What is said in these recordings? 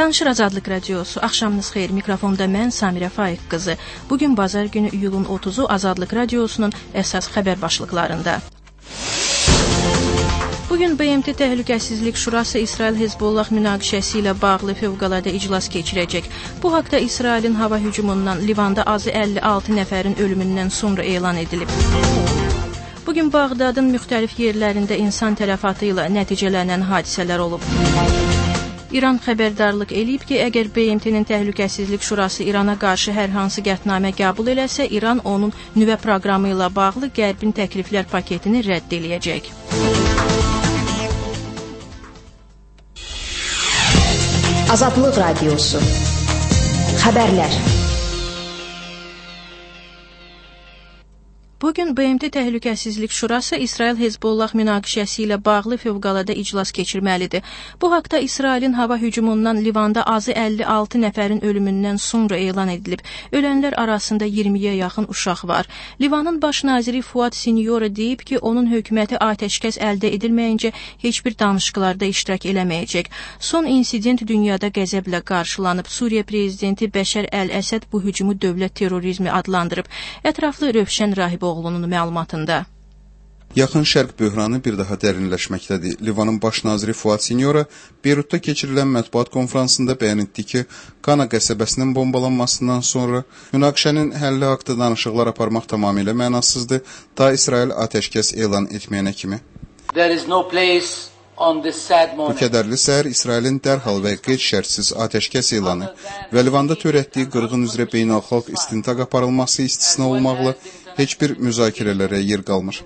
Danışır Azadlıq Radiosu. Axşamınız xeyir. Mikrofonda mən Samirə Faiq qızı. Bugün bazar günü iyulun 30-u Azadlıq Radiosunun əsas xəbər başlıqlarında. Bugün BMT Təhlükəsizlik Şurası İsrail-Hezbollah münaqişəsi ilə bağlı fövqəladə iclas keçirəcək. Bu haqda İsrailin hava hücumundan Livanda azı 56 nəfərin ölümündən sonra elan edilib. Bugün Bağdadın müxtəlif yerlərində insan tələfatı ilə nəticələnən hadisələr olub. İran xəbərdarlıq eləyib ki, əgər BMT-nin Təhlükəsizlik Şurası İrana qarşı hər hansı qətnamə qəbul eləsə, İran onun nüvə proqramı ilə bağlı Qərbin təkliflər paketini rədd eləyəcək. Azadlıq Radiosu. Xəbərlər. Bugün BMT Təhlükəsizlik Şurası İsrail-Hezbollah münaqişəsi ilə bağlı fövqəladə iclas keçirməlidir. Bu haqda İsrailin hava hücumundan Livanda azı 56 nəfərin ölümündən sonra elan edilib. Ölənlər arasında 20-yə yaxın uşaq var. Livanın baş naziri Fuad Sinyora deyib ki, onun hökuməti atəşkəs əldə edilməyincə heç bir danışıqlarda iştirak eləməyəcək. Son insident dünyada qəzəblə qarşılanıb. Suriya prezidenti Bəşər Əl-Əsəd bu hücumu dövlət terrorizmi adlandırıb. Ətraflı Rövşən Rahiboğlu'nun məlumatında. Yaxın Şərq böhranı bir daha dərinləşməkdədir. Livanın baş naziri Fuad Sinyora Beyrutda keçirilən mətbuat konfransında bəyan etdi ki, Qana qəsəbəsinin bombalanmasından sonra münaqişənin həlli haqqında danışıqlar aparmaq tamamilə mənasızdır, ta İsrail atəşkəs elan etməyənə kimi. Bu kədərli səhər İsrailin dərhal və qeyd-şərtsiz atəşkəs elanı və Livanda törətdiyi qırğın üzrə beynəlxalq istintaq aparılması istisna olmaqla heç bir müzakirələrə yer qalmır.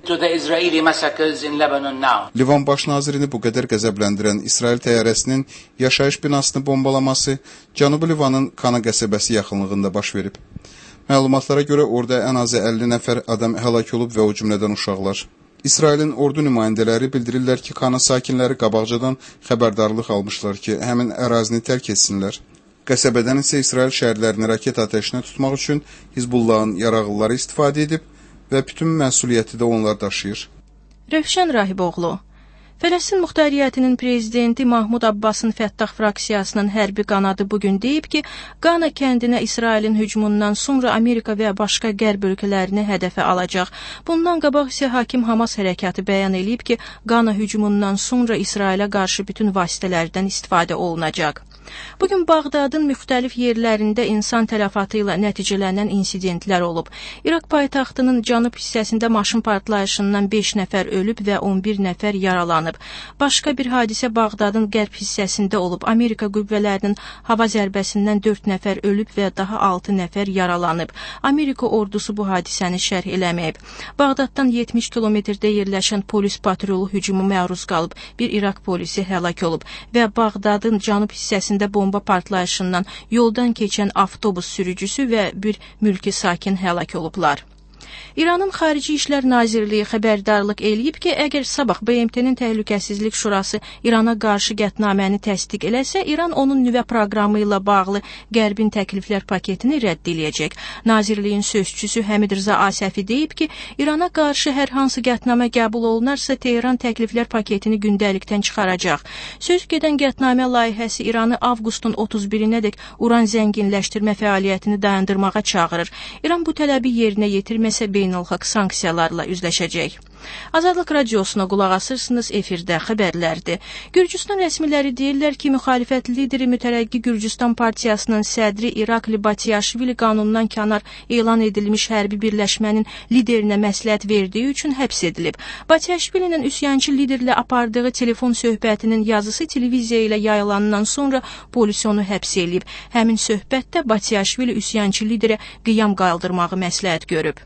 Livan baş nazirini bu qədər qəzəbləndirən İsrail təyyarəsinin yaşayış binasını bombalaması Cənubi Livanın Kana qəsəbəsi yaxınlığında baş verib. Məlumatlara görə orada ən azı 50 nəfər adam həlak olub və o cümlədən uşaqlar. İsrailin ordu nümayəndələri bildirirlər ki, Kana sakinləri qabaqcadan xəbərdarlıq almışlar ki, həmin ərazini tərk etsinlər. Qəsəbədən isə İsrail şəhərlərini raket atəşinə tutmaq üçün Hizbullahın yarağlıları istifadə edib və bütün məsuliyyəti də onlar daşıyır. Rövşən Rahiboğlu. Fələstin Muxtariyyətinin prezidenti Mahmud Abbasın Fəttah fraksiyasının hərbi qanadı bugün deyib ki, Qana kəndinə İsrailin hücumundan sonra Amerika və başqa qərb ölkələrini hədəfə alacaq. Bundan qabaq isə Hakim Hamas hərəkatı bəyan edib ki, Qana hücumundan sonra İsrailə qarşı bütün vasitələrdən istifadə olunacaq. Bugün Bağdadın müxtəlif yerlərində insan tələfatı ilə nəticələnən insidentlər olub. İraq paytaxtının cənub hissəsində maşın partlayışından 5 nəfər ölüb və 11 nəfər yaralanıb. Başqa bir hadisə Bağdadın qərb hissəsində olub. Amerika qüvvələrinin hava zərbəsindən 4 nəfər ölüb və daha 6 nəfər yaralanıb. Amerika ordusu bu hadisəni şərh eləməyib. Bağdaddan 70 kilometrdə yerləşən polis patrolu hücumu məruz qalıb. Bir İraq polisi həlak olub və Bağdadın cənub hissəsində bomba partlayışından yoldan keçən avtobus sürücüsü və bir mülki sakin həlak olublar. İranın Xarici İşlər Nazirliyi xəbərdarlıq eləyib ki, əgər sabah BMT-nin Təhlükəsizlik Şurası İrana qarşı qətnaməni təsdiq eləsə, İran onun nüvə proqramı ilə bağlı Qərbin təkliflər paketini rədd eləyəcək. Nazirliyin sözçüsü Həmid Rza Asəfi deyib ki, İrana qarşı hər hansı qətnamə qəbul olunarsa, Tehran təkliflər paketini gündəlikdən çıxaracaq. Söz gedən qətnamə layihəsi İranı avqustun 31-nədək uran zənginləşdirmə fəaliyyətini dayandırmağa çağırır. İran bu tələbi yerinə yetirməsə beynəlxalq sanksiyalarla üzləşəcək. Azadlıq Radiosuna qulaq asırsınız, efirdə xəbərlərdir. Gürcüstan rəsmiləri deyirlər ki, müxalifət lideri Mütərəqqi Gürcüstan Partiyasının sədri İrakli Batiyaşvili qanundan kənar elan edilmiş hərbi birləşmənin liderinə məsləhət verdiyi üçün həbs edilib. Batiyaşvilinin üsyançı liderlə apardığı telefon söhbətinin yazısı televiziya ilə yayılandan sonra polis onu həbs edib. Həmin söhbətdə Batiyaşvili üsyançı liderə qiyam qaldırmağı məsləhət görüb.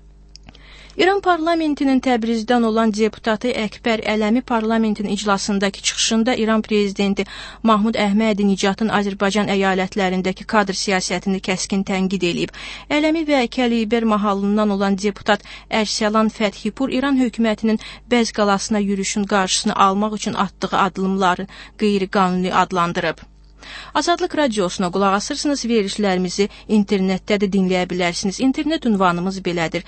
İran parlamentinin Təbrizdən olan deputatı Əkbər Ələmi parlamentin iclasındakı çıxışında İran prezidenti Mahmud Əhmədi-Nicatın Azərbaycan əyalətlərindəki kadr siyasətini kəskin tənqid edib. Ələmi və Kəlibər mahallından olan deputat Ərsəlan Fəthipur İran hökumətinin Bəz qalasına yürüşün qarşısını almaq üçün atdığı addımları qeyri-qanuni adlandırıb. Azadlıq radiosuna qulaq asırsınız, verilişlərimizi internetdə də dinləyə bilərsiniz. İnternet ünvanımız belədir: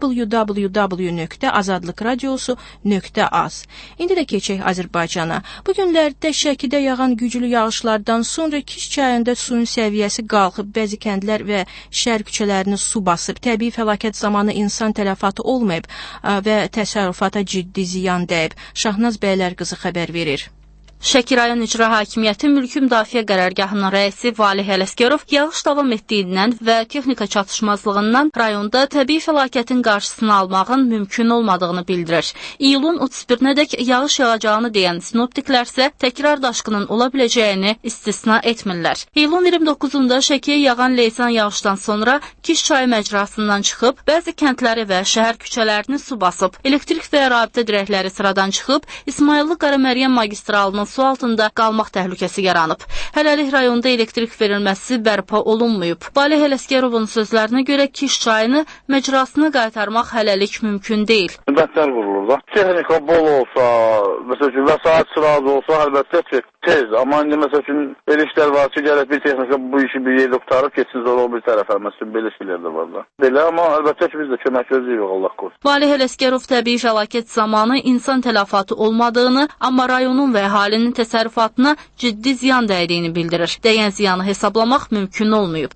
www.azadlıqradiosu.az. İndi də keçək Azərbaycana. Bu günlərdə Şəkidə yağan güclü yağışlardan sonra Kiş çayında suyun səviyyəsi qalxıb, bəzi kəndlər və şəhər küçələrini su basıb. Təbii fəlakət zamanı insan tələfatı olmayıb və təsərrüfata ciddi ziyan dəyib. Şahnaz Bəylərqızı xəbər verir. Şəki rayon icra hakimiyyəti mülki müdafiə qərargahının rəisi Valih Ələsgərov yağış davam etdiyindən və texnika çatışmazlığından rayonda təbii fəlakətin qarşısını almağın mümkün olmadığını bildirir. İyulun 31-nədək yağış yağacağını deyən sinoptiklərsə təkrar daşqının ola biləcəyini istisna etmirlər. İyulun 29-unda Şəkiyə yağan leysan yağışdan sonra Kiş çayı məcrasından çıxıb, bəzi kəndləri və şəhər küçələrini su basıb. Elektrik və rabitə dirəkləri sıradan çıxıb, İsmayıllı Qaraməryəm magistralının su altında qalmaq təhlükəsi yaranıb. Hələlik rayonda elektrik verilməsi bərpa olunmayıb. Valih Ələsgərovun sözlərinə görə Kiş çayını məcrasına qaytarmaq hələlik mümkün deyil. Müddətlər vurulur da. Texnika bol olsa, məsəl üçün vəsait sıraz olsa, əlbəttə ki, tez. Amma indi məsəl üçün elə işlər var ki, gələk bir texnika bu işi bir yerdə qutarıb keçsin, sonra o bir tərəfə. Məsələn, belə şeylər də var da. Belə, amma əlbəttə ki, biz də kömək gözləyirik, Allah qorusun. Valih Ələsgərov təbii fəlakət zamanı insan tələfatı olmadığını, amma rayonun və əhalinin təsərrüfatına ciddi ziyan dəydiyini bildirir. Dəyən ziyanı hesablamaq mümkün olmayıb.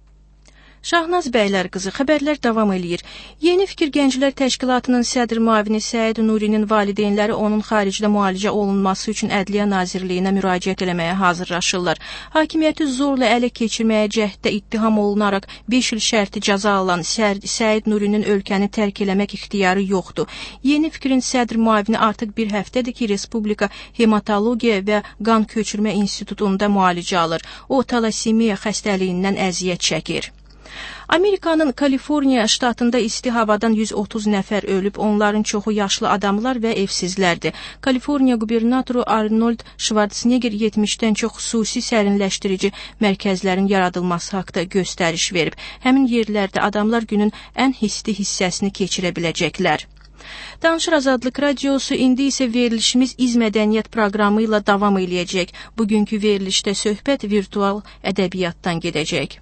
Şahnaz Bəylərqızı, xəbərlər davam eləyir. Yeni Fikir Gənclər Təşkilatının sədr müavini Səid Nurinin valideynləri onun xaricdə müalicə olunması üçün Ədliyyə Nazirliyinə müraciət eləməyə hazırlaşırlar. Hakimiyyəti zorla ələ keçirməyə cəhddə ittiham olunaraq 5 il şərti cəza alan Səid Nurinin ölkəni tərk eləmək ixtiyarı yoxdur. Yeni Fikrin sədr müavini artıq bir həftədir ki, Respublika Hematologiya və Qan Köçürmə İnstitutunda müalicə alır. O, talasemiya xəstəliyindən əziyyət çəkir. Amerikanın Kaliforniya ştatında isti havadan 130 nəfər ölüb, onların çoxu yaşlı adamlar və evsizlərdir. Kaliforniya qubernatoru Arnold Schwarzenegger 70-dən çox xüsusi sərinləşdirici mərkəzlərin yaradılması haqqında göstəriş verib. Həmin yerlərdə adamlar günün ən histi hissəsini keçirə biləcəklər. Danışır Azadlıq Radiosu, indi isə verilişimiz İz Mədəniyyət proqramı ilə davam eləyəcək. Bugünkü verilişdə söhbət virtual ədəbiyyatdan gedəcək.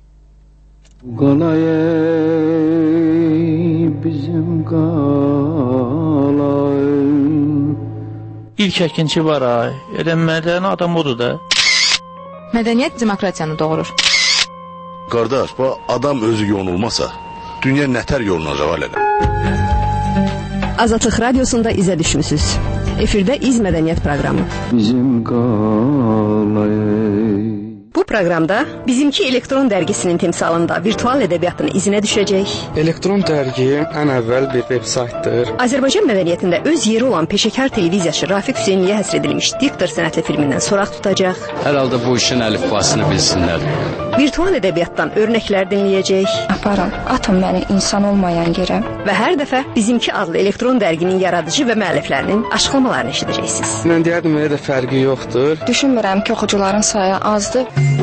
Qalay bizim qalay. İlk əkinçi var ay. Elə mədəni adam odur da. Mədəniyyət demokratiyanı doğurur. Qardaş, bu adam özü yonulmasa, dünya nətər yolunacaq alədə? Azadlıq Radiosunda izə düşmüsünüz. Efirdə İz Mədəniyyət proqramı. Bizim qalay. Bu proqramda Bizimki elektron dərgisinin timsalında virtual ədəbiyyatın izinə düşəcək. Elektron dərgi ən əvvəl bir veb-saytdır. Azərbaycan mədəniyyətində öz yeri olan peşəkar televiziyaçı Rafiq Hüseynliyə həsr edilmiş Diktor sənətli filmindən soraq tutacaq. Hər halda bu işin əlifbasını bilsinlər. Virtual ədəbiyyatdan örnəklər dinləyəcək. Aparın, atın məni insan olmayan yerə. Və hər dəfə Bizimki adlı elektron dərginin yaradıcı və müəlliflərinin açıqlamalarını eşidəcəksiniz. Mən deyərdim, elə də fərqi yoxdur. Düşünmürəm ki, oxucuların sayı azdır.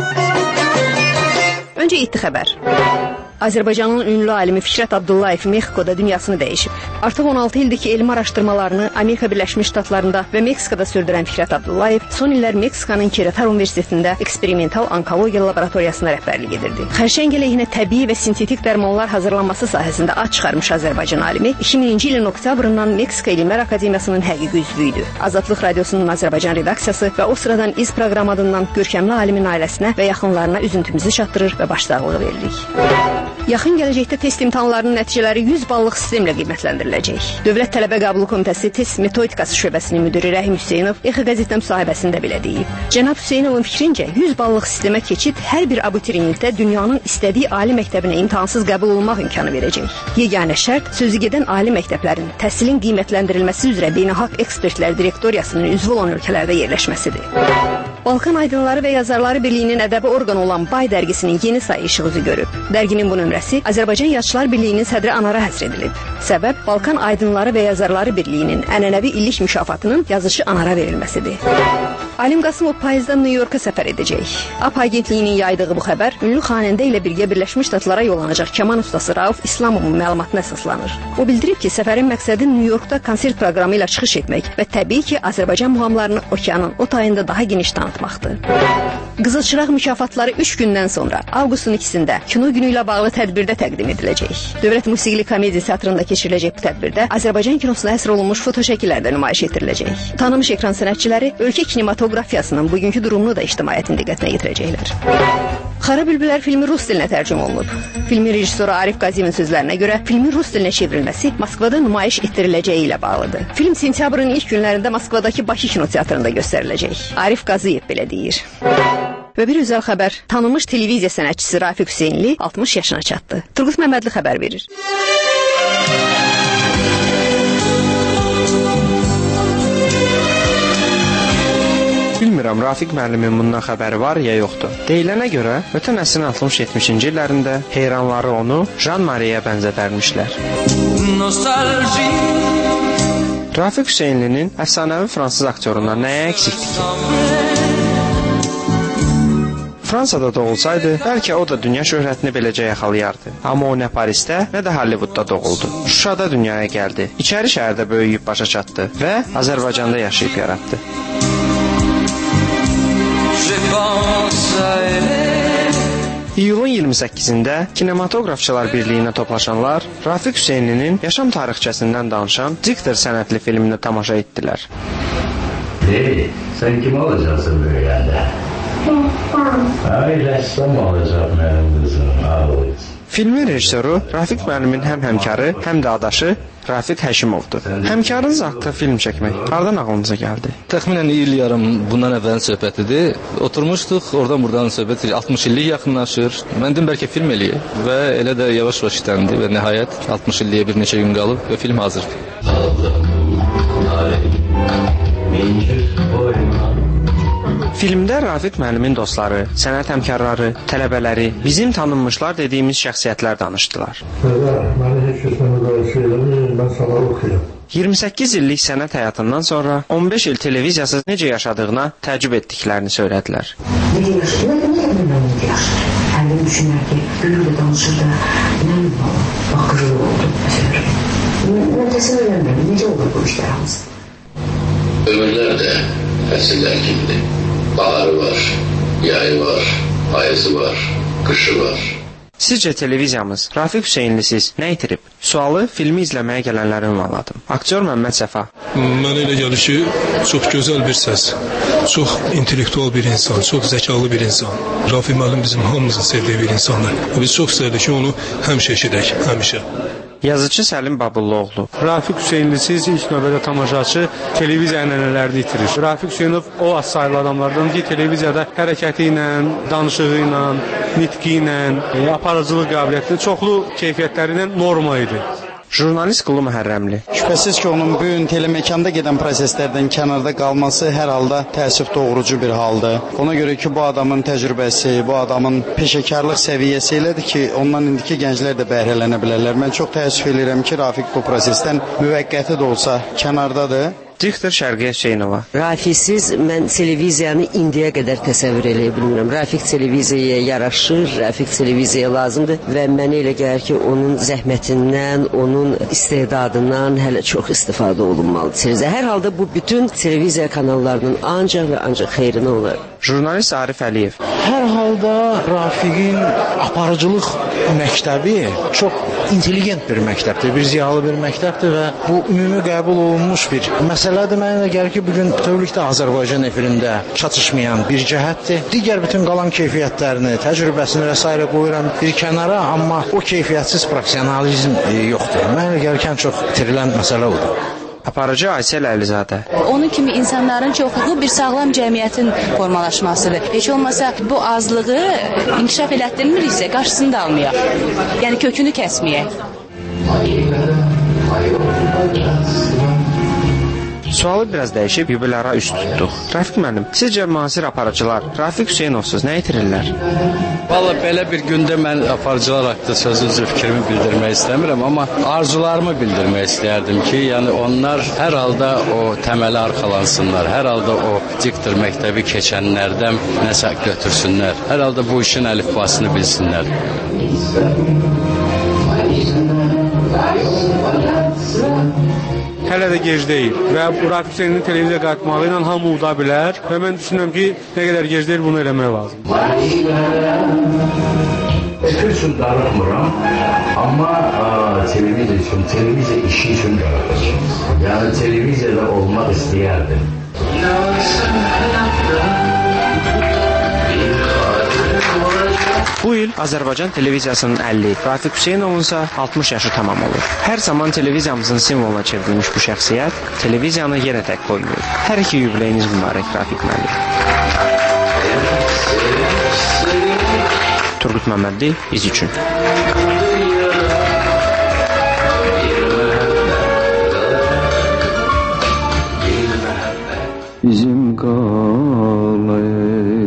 Öncə iddi xəbər. Azərbaycanın ünlü alimi Fikrət Abdullayev Mexikoda dünyasını dəyişib. Artıq 16 ildir ki, elmi araşdırmalarını Amerika Birləşmiş Ştatlarında və Meksikada sürdürən Fikrət Abdullayev son illər Meksikanın Querétaro Universitetində eksperimental onkologiya laboratoriyasına rəhbərlik edirdi. Xərçəng əleyhinə təbii və sintetik dərmanlar hazırlanması sahəsində ad çıxarmış Azərbaycan alimi 2000-ci ilin oktyabrından Meksika Elmlər Akademiyasının həqiqi üzvü idi. Azadlıq Radiosunun Azərbaycan redaksiyası və o sıradan İz proqramı adından görkəmli alimin ailəsinə və yaxınlarına üzüntümüzü çatdırır və başsağlığı veririk. Yaxın gələcəkdə test imtahanlarının nəticələri 100 ballıq sistemlə qiymətləndiriləcək. Dövlət Tələbə Qəbulu Komitəsi Test Metodikası şöbəsinin müdiri Rəhim Hüseynov EXİ qəzetdə müsahibəsində belə deyib. Cənab Hüseynovun fikrincə 100 ballıq sistemə keçid hər bir abituriyentə dünyanın istədiyi ali məktəbinə imtahansız qəbul olmaq imkanı verəcək. Yeganə şərt sözügedən ali məktəblərin təhsilin qiymətləndirilməsi üzrə beynəlxalq ekspertlər direktoriyasının üzvü olan ölkələrdə yerləşməsidir. Balkan Aydınları və Yazarları Birliyinin ədəbi orqanı olan Bay dərgisinin yeni sayı işıq üzü görüb. Dərginin bu nömrəsi Azərbaycan Yazıçılar Birliyinin sədri Anara həsr edilib. Səbəb Balkan Aydınları və Yazarları Birliyinin ənənəvi illik mükafatının yazışı Anara verilməsidir. Alim Qasımov payızda Nyu-Yorka səfər edəcək. AP agentliyinin yaydığı bu xəbər ünlü xanəndə ilə birgə Birləşmiş Ştatlara yollanacaq kaman ustası Rauf İslamovun məlumatına əsaslanır. O bildirib ki, səfərin məqsədi Nyu-Yorkda konsert proqramı ilə çıxış etmək və təbii ki, Azərbaycan muğamlarını okeanın o tayında daha geniş tanıtmaq atmaqdır. Qızıl Çıraq mükafatları 3 gündən sonra avqustun 2-sində kino günü ilə bağlı tədbirdə təqdim ediləcək. Dövlət Musiqili Komediya Teatrında keçiriləcək bu tədbirdə Azərbaycan kinosuna həsr olunmuş fotoşəkillər də nümayiş etdiriləcək. Tanınmış ekran sənətçiləri ölkə kinematografiyasının bugünkü durumunu da ictimaiyyətin diqqətinə yetirəcəklər. Xara Bülbülər filmi rus dilinə tərcümə olunub. Filmin rejissoru Arif Qaziyevin sözlərinə görə filmin rus dilinə çevrilməsi Moskvada nümayiş etdiriləcəyi ilə bağlıdır. Film sentyabrın ilk günlərində Moskvadakı Bakı kinoteatrında göstəriləcək. Arif Qaziyev belə deyir. Və bir özəl xəbər, tanınmış televiziya sənətçisi Rafiq Hüseynli 60 yaşına çatdı. Turgut Məmmədli xəbər verir. Bilmirəm, Rafiq müəllimin bundan xəbəri var ya yoxdur. Deyilənə görə, ötən əsrin 60-70-ci illərində heyranları onu Jean-Marie'yə bənzədərmişlər. Rafiq Hüseynlinin əfsanəvi fransız aktyorundan nəyə eksikdir ki? Fransada doğulsaydı, bəlkə o da dünya şöhrətini beləcə yaxalayardı. Amma o nə Parisdə, nə də Hollywoodda doğuldu. Şuşada dünyaya gəldi, İçəri şəhərdə böyüyüb başa çatdı və Azərbaycanda yaşayıb yaratdı. İyulun 28-də Kinematografçılar Birliyinə toplaşanlar Rafiq Hüseynlinin yaşam tarixçəsindən danışan Diktor sənətli filmini tamaşa etdilər. Hey, sən kim olacaksın böyüyəndə? Ay, rəssam olacaq mənim qızım. Filmin rejissoru Rafiq müəllimin həm həmkarı, həm də adaşı Rafiq Həşimovdur. Həmkarınız haqqında film çəkmək hardan ağlınıza gəldi? Təxminən il yarım bundan əvvəlin söhbətidir. Oturmuşduq, oradan-buradan söhbət 60 illik yaxınlaşır. Mən dedim bəlkə film eləyək və elə də yavaş-yavaş işləndi və nəhayət 60 illiyə bir neçə gün qalıb və film hazırdır. Filmdə Rafiq müəllimin dostları, sənət həmkarları, tələbələri, bizim tanınmışlar dediyimiz şəxsiyyətlər danışdılar. Məni heç kəsməni qarşı eləmir, mən sana oxuyam. 28 illik sənət həyatından sonra 15 il televiziyasız necə yaşadığına təəccüb etdiklərini söylədilər. Necə yaşadı? Necə yaşadı? Həm də düşünər ki, gülüyle danışır da, inanın bak qızılı oldu. Mən təsəvvür eləmirəm, necə olur bu işlər hamısı? Ömürlər də fəsillər kimidir. Baharı var, yayı var, ayızı var, qışı var. Sizcə televiziyamız Rafiq Hüseynlisiz nə itirib? Sualı filmi izləməyə gələnlərə ünvanladım. Aktyor Məmməd Səfa. Mənə elə gəlir ki, çox gözəl bir səs, çox intellektual bir insan, çox zəkalı bir insan. Rafiq müəllim bizim hamımızın sevdiyi bir insandır. Biz çox istərdik ki, onu həmişə eşidək, həmişə. Yazıcı Səlim Babulluoğlu. Rafiq Hüseynlisiz ilk növbədə tamaşaçı televiziya ənənələrini itirir. Rafiq Hüseynov o az sayılı adamlardan ki, televiziyada hərəkəti ilə, danışığı ilə, nitqi ilə, aparıcılıq qabiliyyəti, çoxlu keyfiyyətləri ilə norma idi. Jurnalist Qulu Məhərrəmli. Şübhəsiz ki, onun bu gün telemekanda gedən proseslərdən kənarda qalması hər halda təəssüf doğurucu bir haldır. Ona görə ki, bu adamın təcrübəsi, bu adamın peşəkarlıq səviyyəsi elədir ki, ondan indiki gənclər də bəhrələnə bilərlər. Mən çox təəssüf edirəm ki, Rafiq bu prosesdən müvəqqəti də olsa kənardadır. Diktor Şərqiyə Hüseynova. Rafiqsiz mən televiziyanı indiyə qədər təsəvvür eləyə bilmirəm. Rafiq televiziyaya yaraşır, Rafiq televiziyaya lazımdır və mənə elə gəlir ki, onun zəhmətindən, onun istedadından hələ çox istifadə olunmalıdır. Hər halda bu bütün televiziya kanallarının ancaq və ancaq xeyrinə olar. Jurnalist Arif Əliyev. Hər halda Rafiqin aparıcılıq məktəbi çox intelligent bir məktəbdir, bir ziyalı bir məktəbdir və bu ümumi qəbul olunmuş bir məsələdir. Mənə gəlir ki, bugün bütövlükdə Azərbaycan efirində çatışmayan bir cəhətdir. Digər bütün qalan keyfiyyətlərini, təcrübəsini və s. qoyuram bir kənara, amma o keyfiyyətsiz profesionalizm yoxdur. Mənə gəlir ki, çox itirilən məsələ odur. Aparıcı Aysel Əlizadə. Onun kimi insanların çoxluğu bir sağlam cəmiyyətin formalaşmasıdır. Heç olmasa bu azlığı inkişaf elətdirmiriksə qarşısını da almayaq. Yəni kökünü kəsməyək. Sualı biraz dəyişib yubiləra üst tutduq. Rafiq müəllim, sizcə müasir aparıcılar Rafiq Hüseynovsuz nə itirirlər? Valla belə bir gündə mən aparıcılar haqqında sözünüzü fikrimi bildirmək istəmirəm, amma arzularımı bildirmək istəyərdim ki, yəni onlar hər halda o təməli arxalansınlar, hər halda o diktor məktəbi keçənlərdən nəsə götürsünlər, hər halda bu işin əlifbasını bilsinlər. hələ də gec deyil və Rafiq Hüseynin televiziyaya qayıtmağı ilə hamı uda bilər və mən düşünürəm ki, nə qədər gec deyil bunu eləmək lazım. Fikir üçün darıxmıram, amma televiziya işi üçün darıxıram. Yəni televiziyada olmaq istəyərdim. Bu il Azərbaycan televiziyasının 50, Rafiq Hüseynovunsa 60 yaşı tamam olur. Hər zaman televiziyamızın simvoluna çevrilmiş bu şəxsiyyət televiziyanı yenə tək qoymuyor. Hər iki yubileyiniz mübarək Rafiq müəllim. Turgut Məmmədli, İz üçün. Bizim qalayı.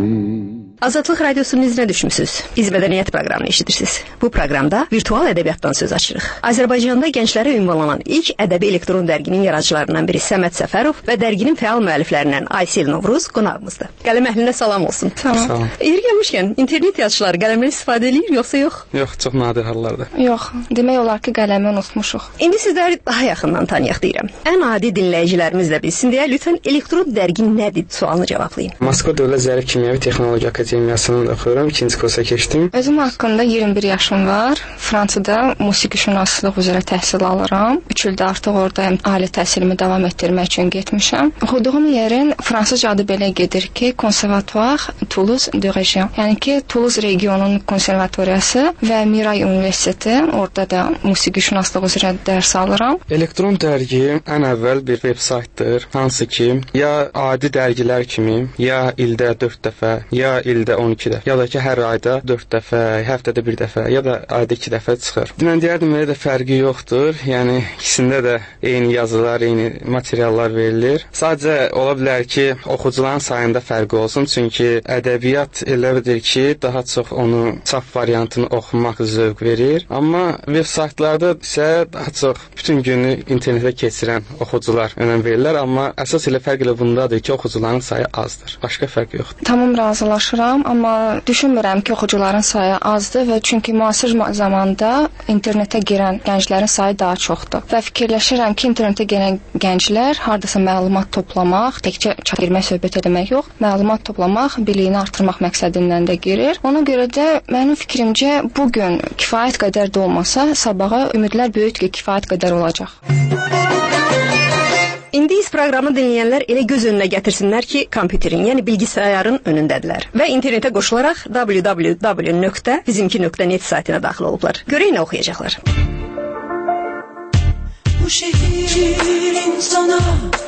Azadlıq Radiosunun izinə düşmüsünüz. İz Mədəniyyət proqramını eşidirsiniz. Bu proqramda virtual ədəbiyyatdan söz açırıq. Azərbaycanda gənclərə ünvanlanan ilk ədəbi elektron dərginin yaradıcılarından biri Səməd Səfərov və dərginin fəal müəlliflərindən Aysel Novruz qonağımızdır. Qələm əhlinə salam olsun. Salam. Yeri gəlmişkən, internet yazıçıları qələmdən istifadə edir, yoxsa yox? Yox, çox nadir hallarda. Yox, demək olar ki, qələmi unutmuşuq. İndi sizləri daha yaxından tanıyaq deyirəm. Ən adi dinləyicilərimiz də bilsin deyə lütfən elektron dərgi nədir sualını cavablayın. Moskva Dövlət Zərif Kimyəvi Texnologiya Akademiyasını oxuyuram, 2-ci kursa keçdim. Özüm haqqında 21 yaşım var. Fransada musiqişünaslıq üzrə təhsil alıram. 3 ildə artıq orada ali təhsilimi davam etdirmək üçün getmişəm. Oxuduğum yerin fransızca adı belə gedir ki, Conservatoire Toulouse de Région. Yəni ki, Toulouse regionunun konservatoriyası və Miray Universiteti, orada da musiqişünaslıq üzrə dərs alıram. Elektron dərgi ən əvvəl bir veb-saytdır, hansı ki, ya adi dərgilər kimi, ya ildə 4 dəfə, ya ildə 12 dəfə, ya da ki, hər ayda 4 dəfə, həftədə 1 dəfə, ya da ayda 2 dəfə çıxır. Mən deyərdim, elə də fərqi yoxdur. Yəni, ikisində də eyni yazılar, eyni materiallar verilir. Sadəcə ola bilər ki, oxucuların sayında fərqi olsun, çünki ədəbiyyat elədir ki, daha çox onu çap variantını oxumaq zövq verir. Amma veb-saytlarda isə daha çox bütün günü internetə keçirən oxucular önəm verirlər, amma əsas elə fərq elə bundadır ki, oxucuların sayı azdır. Başqa fərq yoxdur. Tamam razılaşıram, amma düşünmürəm ki, oxucuların sayı azdır və çünki müasir zamanda internetə girən gənclərin sayı daha çoxdur. Və fikirləşirəm ki, internetə girən gənclər hardasa məlumat toplamaq, təkcə çat girmək, söhbət eləmək yox, məlumat toplamaq, biliyini artırmaq məqsədindən də girir. Ona görə də mənim fikrimcə bu gün kifayət qədər də olmasa, sabaha ümidlər böyükdür ki, kifayət qədər olacaq. İndi iz proqramı dinləyənlər elə göz önünə gətirsinlər ki, kompüterin, yəni bilgisayarın önündədirlər və internetə qoşularaq www.bizimki.net saytına daxil olublar. Görək nə oxuyacaqlar. Bu şehir insana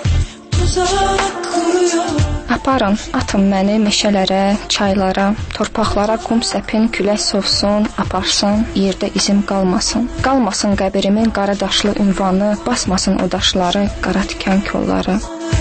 tuzak kuruyor. Aparın, atın məni meşələrə, çaylara, torpaqlara qum səpin, külək sovsun, aparsın, yerdə izim qalmasın. Qalmasın qəbirimin qara daşlı ünvanı, basmasın o daşları, qara tikan kolları.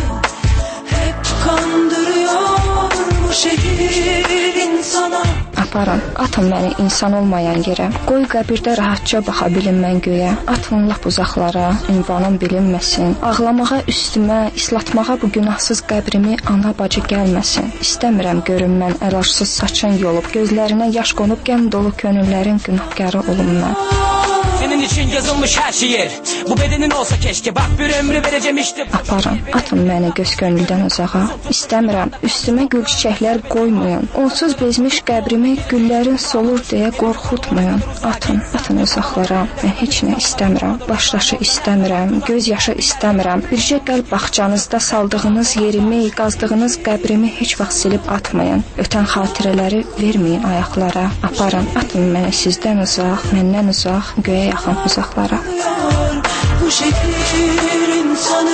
Hep kandırıyor bu şehir insana. Aparın, atın məni insan olmayan yerə. Qoy qəbirdə rahatca baxa bilim mən göyə. Atın lap uzaqlara, ünvanım bilinməsin. Ağlamağa üstümə, islatmağa bu günahsız qəbrimi ana bacı gəlməsin. İstəmirəm görüm mən əlacsız saçın yolub, gözlərinə yaş qonub qəm dolu könüllərin günahkarı olum mən. Senin için yazılmış her şiir. Bu bedenin olsa keşke. Bak bir ömrü vereceğim işte. Aparın, atın məni göz könüldən uzağa. İstəmirəm, üstümə gül çiçəklər qoymayın. Onsuz bezmiş qəbrimi güllərin solur deyə qorxutmayın. Atın uzaqlara. Mən heç nə istəmirəm. Başdaşı istəmirəm, göz yaşı istəmirəm. Bircə qəlb bağçanızda saldığınız yerimi, qazdığınız qəbrimi heç vaxt silib atmayın. Ötən xatirələri verməyin ayaqlara. Aparın, atın məni sizdən uzaq, məndən uzaq, göyə yaxın uzaqlara. Bu şehir insanı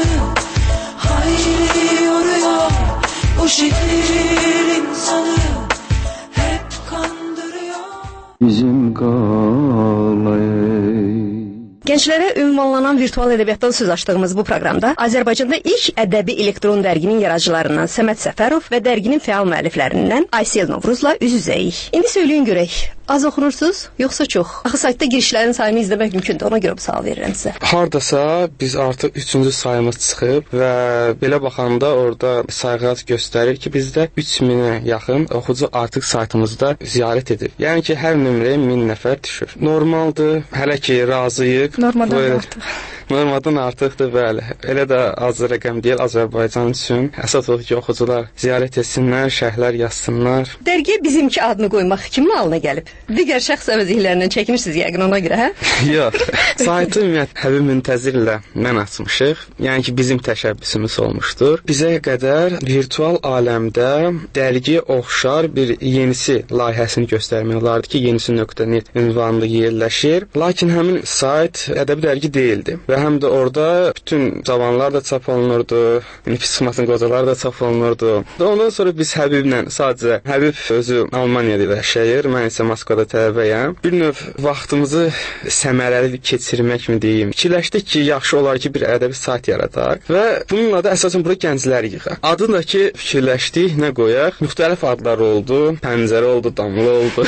hayli yoruyor. Bu şehir insanı hep kandırıyor. Bizim qalayı. Gənclərə ünvanlanan virtual ədəbiyyatdan söz açdığımız bu proqramda Azərbaycanda ilk ədəbi elektron dərginin yaradıcılarından Səməd Səfərov və dərginin fəal müəlliflərindən Aysel Novruzla üz-üzəyik. İndi söyləyin görək, az oxunursunuz, yoxsa çox? Axı saytda girişlərin sayını izləmək mümkündür, ona görə bu sual verirəm sizə. Hardasa biz artıq 3-cü sayımız çıxıb və belə baxanda orada sayğac göstərir ki, bizdə 3000-ə yaxın oxucu artıq saytımızda ziyarət edir. Yəni ki, hər nömrəyə 1000 nəfər düşür. Normaldır, hələ ki razıyıq. Normadan artıq. Normadan artıqdır, bəli. Elə də az rəqəm deyil Azərbaycan üçün. Əsas odur ki, oxucular ziyarət etsinlər, şərhlər yazsınlar. Dərgiyə bizimki adını qoymaq kimin ağlına gəlib? Digər şəxs əvəzliklərindən çəkmişsiniz yəqin ona görə, hə? Yox. Saytı ümumiyyətlə Həbib Müntəzir ilə mən açmışıq. Yəni ki, bizim təşəbbüsümüz olmuşdur. Bizə qədər virtual aləmdə dərgiyə oxşar bir yenisi layihəsini göstərmək olardı ki, yenisi.net ünvanlı yerləşir. Lakin həmin sayt ədəbi dərgi deyildi. Və həm də orada bütün cavanlar da çap olunurdu, Nefis qocalar da çap olunurdu. Ondan sonra biz Həbiblə sadəcə, Həbib özü Almaniyada yaşayır, mən isə Moskvada tələbəyəm. Bir növ vaxtımızı səmərəli keçirməkmi deyim. Fikirləşdik ki, yaxşı olar ki, bir ədəbi sayt yaradaq və bununla da əsasən bura gəncləri yığaq. Adını da ki, fikirləşdik, nə qoyaq? Müxtəlif adlar oldu, pəncərə oldu, damla oldu.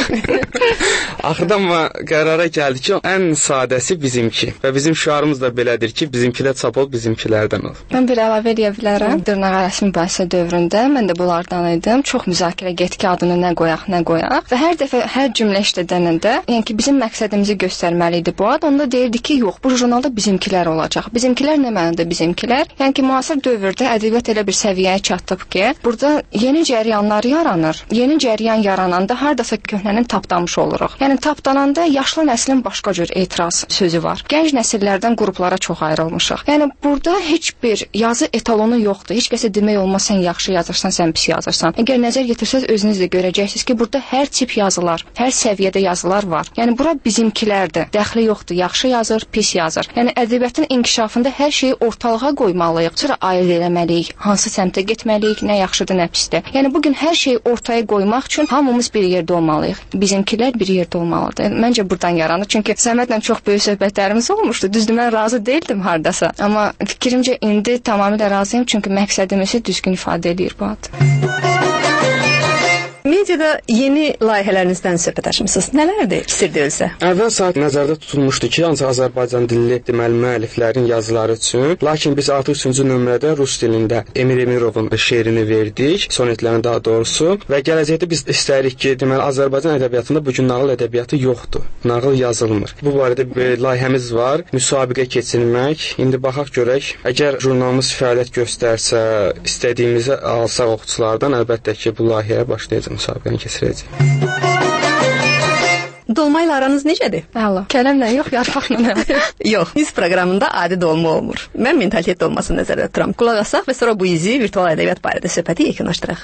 Axırda amma qərara gəldi ki, ən sadəsi bizimki və bizim şüarımız da belədir ki, bizimkilər çap ol, bizimkilərdən ol. Mən bir əlavə edə bilərəm. Dırnaq rəsmi mübahisə dövründə mən də bunlardan idim. Çox müzakirə getdi ki, adını nə qoyaq. Və hər dəfə hər cümlə işlədəndə, yəni ki, bizim məqsədimizi göstərməli idi bu ad. Onda deyirdi ki, yox, bu jurnalda bizimkilər olacaq. Bizimkilər nə mənada bizimkilər? Yəni ki, müasir dövrdə ədəbiyyat elə bir səviyyəyə çatıb ki, burada yeni cəryanlar yaranır. Yeni cəryan yarananda hardasa köhnənin tapdamış oluruq. Yəni tapdananda yaşlı nəslin başqa cür etiraz sözü var. Gənc nəsillərdən qruplara çox ayrılmışıq. Yəni burada heç bir yazı etalonu yoxdur. Heç kəsə demək olmaz sən yaxşı yazırsan, sən pis yazırsan. Əgər nəzər yetirsəz özünüz də görəcəksiniz ki, burada hər tip yazılar, hər səviyyədə yazılar var. Yəni bura bizimkilərdir. Dəxli yoxdur. Yaxşı yazır, pis yazır. Yəni ədəbiyyatın inkişafında hər şeyi ortalığa qoymalıyıq. Sonra ayırd eləməliyik. Hansı səmtə getməliyik, nə yaxşıdır, nə pisdir. Yəni bu gün hər şeyi ortaya qoymaq üçün hamımız bir yerdə olmalıyıq. Bizimkilər bir yerdə olmalıdır. Məncə buradan yaranır. Çünki Səmədlə çox böyük söhbətlərimiz olmuşdu. Düzdür, mən razı deyildim hardasa. Amma fikrimcə indi tamamilə razıyam, çünki məqsədimizi düzgün ifadə edir bu ad. Mediada yeni layihələrinizdən söhbət açmısınız. Nələrdir, sir deyilsə? Əvvəl saat nəzərdə tutulmuşdu ki, ancaq Azərbaycan dilli deməli müəlliflərin yazıları üçün. Lakin biz artıq 3-cü nömrədə rus dilində Emir Emirovun şeirini verdik, sonetlərini daha doğrusu. Və gələcəkdə biz istəyirik ki, deməli Azərbaycan ədəbiyyatında bu gün nağıl ədəbiyyatı yoxdur. Nağıl yazılmır. Bu barədə bir layihəmiz var. Müsabiqə keçirmək. İndi baxaq görək. Əgər jurnalımız fəaliyyət göstərsə, istədiyimizi alsaq oxuculardan, əlbəttə ki, bu layihəyə başlayacağıq. Müsabiqəni keçirəcək. Dolma ilə aranız necədir? Əla. Kələmlə yox, yarpaqla. Yox, iz proqramında adi dolma olmur. Mən mentalitet dolmasını nəzərdə tuturam. Qulaq asaq və sonra bu izi virtual ədəbiyyat barədə söhbəti yekunlaşdıraq.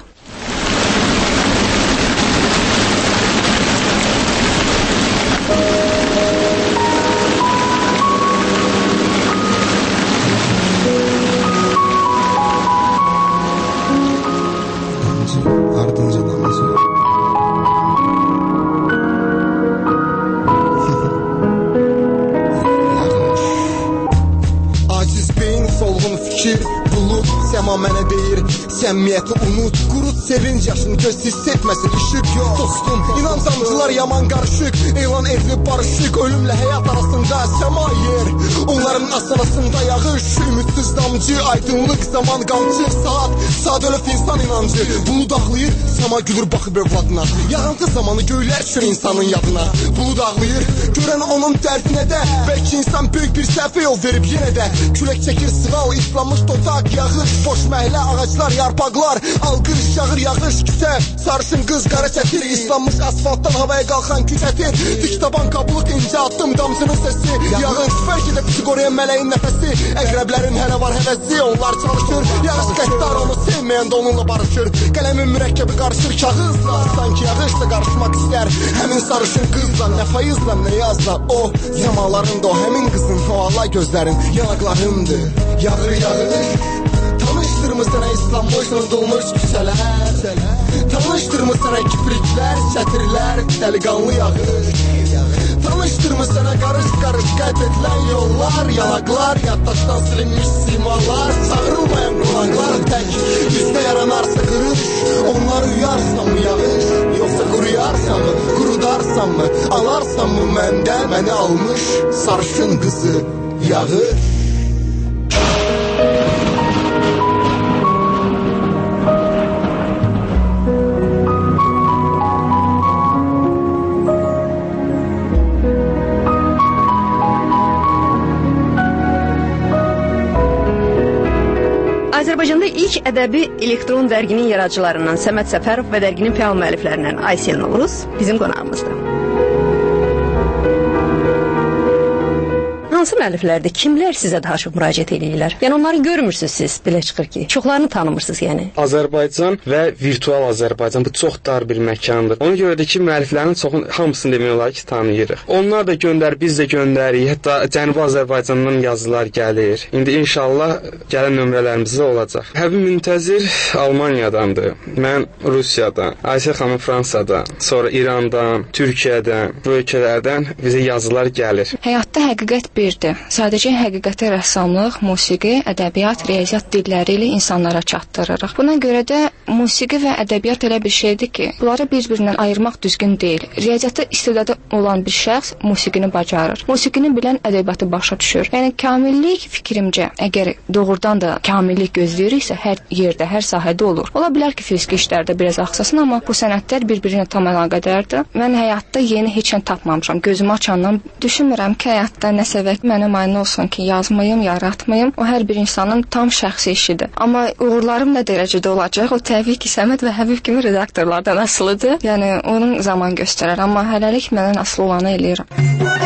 Səmimiyyəti unut, qurut sevinc yaşını göz hiss etməsin, işıq yox. Dostum, inan damcılar yaman qarışıq, elan edilib barışıq, ölümlə həyat arasında səma yer. Onların asanasında yağış, ümidsiz damcı, aydınlıq zaman qamçı, saat ölüb insan inancı. Bulud ağlayır, səma gülür baxıb övladına. Yağıntı zamanı göylər düşür insanın yadına. Bulud ağlayır, görən onun dərdinə də, bəlkə insan böyük bir səhvə yol verib yenə də. Külək çəkir sığal, islanmış totaq, yağış, boş məhlə, ağaclar, yarpaqlar, alqış, yağır, yağış, küsə, sarışın qız, qara çətir, islanmış asfaltdan havaya qalxan küçətir, dik taban qabılıq, incə addım, damcının səsi, yağış, bəlkə də bizi qoruyan mələyin nəfəsi, əqrəblərin hələ var həvəsi, onlar çalışır, yağış qəddar onu sevməyən də onunla barışır, qələmin mürəkkəbi qarışır kağızla, sanki yağışla qarışmaq istər, həmin sarışın qızla, nə fayızla, nə yazla, o, yamalarında o, həmin qızın, o Allah gözlərin, yanaqlarındır, yağır, yağır. Tanışdırmı sənə islanmış, unudulmuş küçələr, tanışdırmı sənə kipriklər, çətirlər, dəliqanlı yağır. Tanışdırmı sənə qarış-qarış qət edilən yollar, yanaqlar, yaddaşdan silinmiş simalar, çağırılmayan qulaqlar tək, bizdə yaranarsa qırış, onlar uyarsanmı yağış, yoxsa quruyarsanmı, qurudarsanmı, alarsanmı məndə məni almış sarışın qızı yağır. Azərbaycanda ilk ədəbi elektron dərginin yaradıcılarından Səməd Səfərov və dərginin fəal müəlliflərindən Aysel Novruz bizim qonağımızdır. Hansı müəlliflərdə kimlər sizə daha çox müraciət edirlər? Yəni onları görmürsünüz siz, belə çıxır ki. Çoxlarını tanımırsınız yəni. Azərbaycan və virtual Azərbaycan bu çox dar bir məkandır. Ona görə də ki, müəlliflərin çoxunu hamısını demək olar ki, tanıyırıq. Onlar da göndər, biz də göndərik. Hətta Cənubi Azərbaycandan yazılar gəlir. İndi inşallah gələn nömrələrimizdə olacaq. Həbib Müntəzir Almaniyadandır. Mən Rusiyadan, Aysel xanım Fransadan, sonra İrandan, Türkiyədən, bu ölkələrdən bizə yazılar gəlir. Həyatda həqiqət birdir. Sadəcə həqiqəti rəssamlıq, musiqi, ədəbiyyat, riyaziyyat dilləri ilə insanlara çatdırırıq. Buna görə də musiqi və ədəbiyyat elə bir şeydir ki, bunları bir-birindən ayırmaq düzgün deyil. Riyaziyyatda istedadı olan bir şəxs musiqini bacarır. Musiqini bilən ədəbiyyatı başa düşür. Yəni kamillik fikrimcə, əgər doğrudan da kamillik gözləyiriksə, hər yerdə, hər sahədə olur. Ola bilər ki, fiziki işlərdə biraz axsasın, amma bu sənətlər bir-birinə tam əlaqədardır. Mən həyatda yeni heç nə tapmamışam. Gözümü açandan düşünmürəm ki, həyatda nəsə və mənə mane olsun ki, yazmayım, yaratmayım. O hər bir insanın tam şəxsi işidir. Amma uğurlarım nə dərəcədə olacaq? O təbii ki, Səməd və Həbib kimi redaktorlardan asılıdır. Yəni onun zaman göstərər, amma hələlik məndən asılı olanı eləyirəm.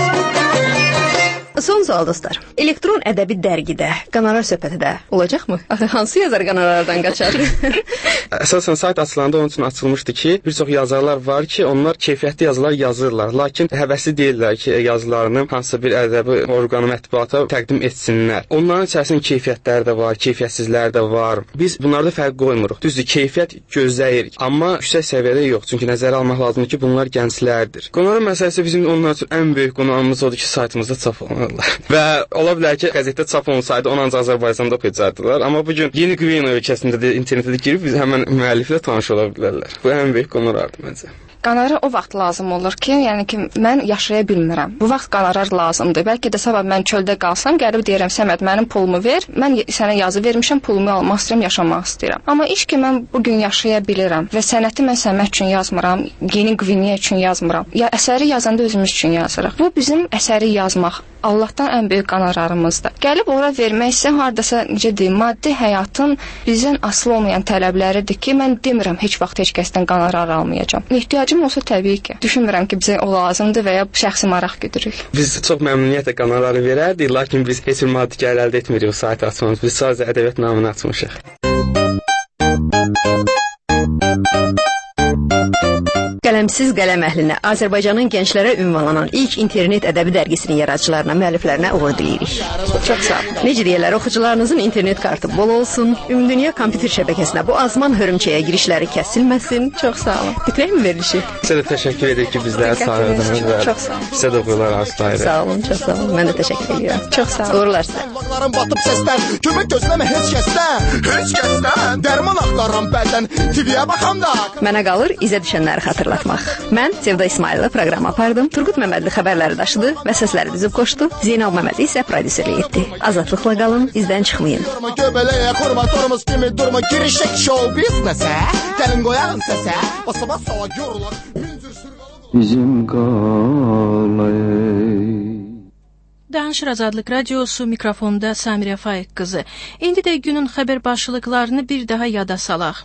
Son sual dostlar. Elektron ədəbi dərgidə qonorar söhbəti də olacaqmı? Hansı yazar qonorardan qaçar? Əsasən sayt açılanda onun üçün açılmışdı ki, bir çox yazarlar var ki, onlar keyfiyyətli yazılar yazırlar, lakin həvəsli deyirlər ki, yazılarını hansısa bir ədəbi orqanı mətbuata təqdim etsinlər. Onların içərisində keyfiyyətləri də var, keyfiyyətsizləri də var. Biz bunlarda fərq qoymuruq. Düzdür, keyfiyyət gözləyirik, amma yüksək səviyyədə yox. Çünki nəzərə almaq lazımdır ki, bunlar gənclərdir. Qonorar məsələsi bizim onlar üçün ən böyük qonağımız odur ki, saytımızda çap olunur. Və ola bilər ki, qəzetdə çap olunsaydı onu ancaq Azərbaycanda oxuyacaqdılar. Amma bugün Yeni Qviyana ölkəsində də internetdə girib biz həmən müəlliflə tanış ola bilərlər. Bu ən böyük qonorardır məncə. Qonorar o vaxt lazım olur ki, yəni ki, mən yaşaya bilmirəm. Bu vaxt qonorar lazımdır. Bəlkə də sabah mən çöldə qalsam, gəlib deyirəm, Səməd, mənim pulumu ver. Mən sənə yazı vermişəm, pulumu almaq istəyirəm, yaşamaq istəyirəm. Amma iş ki, mən bugün yaşaya bilirəm və sənəti mən Səməd üçün yazmıram, Yeni Qviniya üçün yazmıram. Ya əsəri yazanda özümüz üçün yazırıq. Bu bizim əsəri yazmaq Allahdan ən böyük qonorarımızdır. Gəlib ora vermək isə hardasa necə deyim, maddi həyatın bizdən asılı olmayan tələbləridir ki, mən demirəm heç vaxt heç kəsdən qonorar almayacağam. Ehtiyacım olsa təbii ki, düşünmürəm ki, bizə o lazımdır və ya şəxsi maraq güdürük. Biz çox məmnuniyyətlə qonorarı verərdik, lakin biz heç bir maddi gəlir əldə etmirik o sayt açmamız. Biz sadəcə ədəbiyyat namını açmışıq. Qələmsiz qələm əhlinə, Azərbaycanın gənclərə ünvanlanan ilk internet ədəbi dərgisinin yaradıcılarına, müəlliflərinə uğur diləyirik. Çox sağ olun. Necə deyirlər, oxucularınızın internet kartı bol olsun. Ümumdünya kompüter şəbəkəsinə bu azman hörümçəyə girişləri kəsilməsin. Çox sağ olun. Bitirəkmi verilişi? Sizə də təşəkkür edirik ki, bizlərə sağladınız və çox sağ olun. Sizə də uğurlar arzulayırıq. Sağ olun, çox sağ olun. Mən də təşəkkür edirəm. Çox sağ olun. Uğurlar sizə. Qulaqlarım batıb səsdən, kömək gözləmə heç kəsdən. Heç kəsdən. Dərman axtarıram bəldən, TV-yə baxam da. Mənə qalır izə düşənləri xatırlatmaq. Mən Sevda İsmailova proqramı apardım. Turqut Məmmədli xəbərləri daşıdı və səsləri düzüb qoşdu. Zeynal Məmmədli isə prodüserlik etdi. Azadlıqla qalın, izdən çıxmayın. Durma göbələyə, kurma torumuz kimi durma. Girişək show biznesə, gəlin qoyarın səsə. Basaba sala görürlər. Bizim qalay. Danışır Azadlıq Radiosu, mikrofonda Samirə Faiq qızı. İndi də günün xəbər başlıqlarını bir daha yada salaq.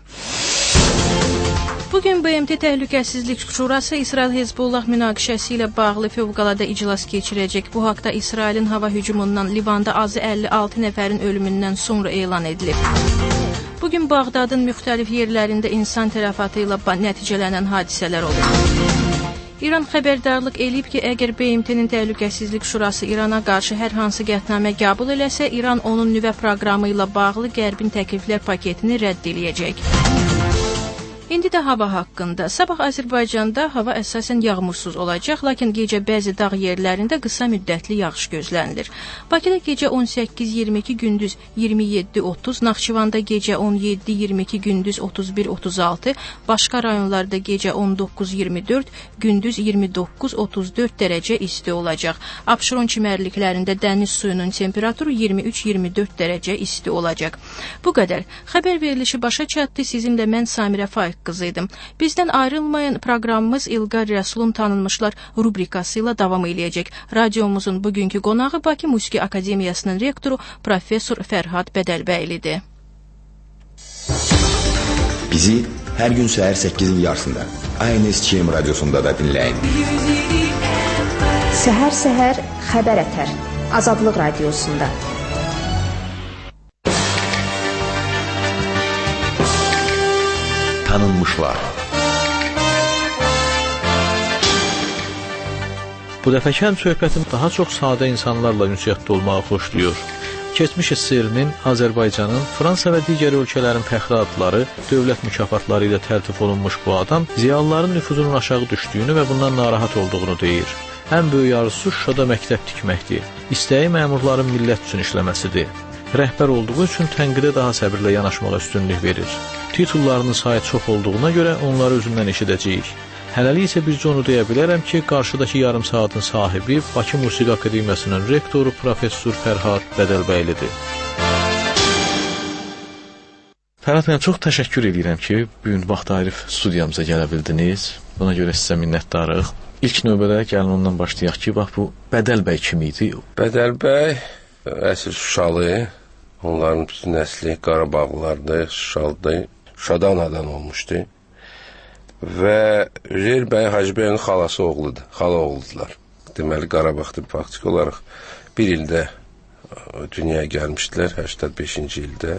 Bugün BMT Təhlükəsizlik Şurası İsrail-Hezbollah münaqişəsi ilə bağlı fövqəladə iclas keçirəcək. Bu haqda İsrailin hava hücumundan Livanda azı 56 nəfərin ölümündən sonra elan edilib. Bugün Bağdadın müxtəlif yerlərində insan tələfatı ilə nəticələnən hadisələr olub. İran xəbərdarlıq eləyib ki, əgər BMT-nin Təhlükəsizlik Şurası İrana qarşı hər hansı qətnamə qəbul eləsə, İran onun nüvə proqramı ilə bağlı Qərbin təkliflər paketini rədd eləyəcək. İndi də hava haqqında. Sabah Azərbaycanda hava əsasən yağmursuz olacaq, lakin gecə bəzi dağ yerlərində qısa müddətli yağış gözlənilir. Bakıda gecə 18-22, gündüz 27-30, Naxçıvanda gecə 17-22, gündüz 31-36, başqa rayonlarda gecə 19-24, gündüz 29-34 dərəcə isti olacaq. Abşeron çimərliklərində dəniz suyunun temperaturu 23-24 dərəcə isti olacaq. Bu qədər. Xəbər verilişi başa çatdı. Sizinlə mən Samirə Faiq qızıydım. Bizdən ayrılmayın, proqramımız İlqar Rəsulun tanınmışlar rubrikası ilə davam eləyəcək. Radiomuzun bugünkü qonağı Bakı Musiqi Akademiyasının rektoru professor Fərhad Bədəlbəylidir. Bizi hər gün səhər 8-in yarısında ANS-KM radiosunda da dinləyin. Səhər-səhər xəbər ətər Azadlıq radiosunda. Tanınmışlar. Bu dəfəki həm söhbətim daha çox sadə insanlarla ünsiyyətdə olmağı xoşlayır. Keçmiş SSR-nin, Azərbaycanın, Fransa və digər ölkələrin fəxri adları, dövlət mükafatları ilə təltif olunmuş bu adam ziyalıların nüfuzunun aşağı düşdüyünü və bundan narahat olduğunu deyir. Ən böyük arzusu Şuşada məktəb tikməkdir. İstəyi məmurların millət üçün işləməsidir. Rəhbər olduğu üçün tənqidə daha səbirlə yanaşmağa üstünlük verir. Titullarının sayı çox olduğuna görə onları özündən eşidəcəyik. Hələlik isə bircə onu deyə bilərəm ki, qarşıdakı yarım saatın sahibi Bakı Musiqi Akademiyasının rektoru Professor Fərhad Bədəlbəylidir. Fərhad bəy, çox təşəkkür edirəm ki, bugün vaxt ayırıb studiyamıza gələ bildiniz. Buna görə sizə minnətdarıq. İlk növbədə gəlin ondan başlayaq ki, bax bu Bədəlbəy kim idi? Bədəlbəy əsl Şuşalı, onların bütün nəsli Qarabağlılardır, Şuşalıdır, Şuşada anadan olmuşdu. Və Üzeyir bəy Hacıbəyin xalası oğludur, xala oğludular. Deməli, Qarabağda faktiki olaraq bir ildə dünyaya gəlmişdilər, 85-ci ildə.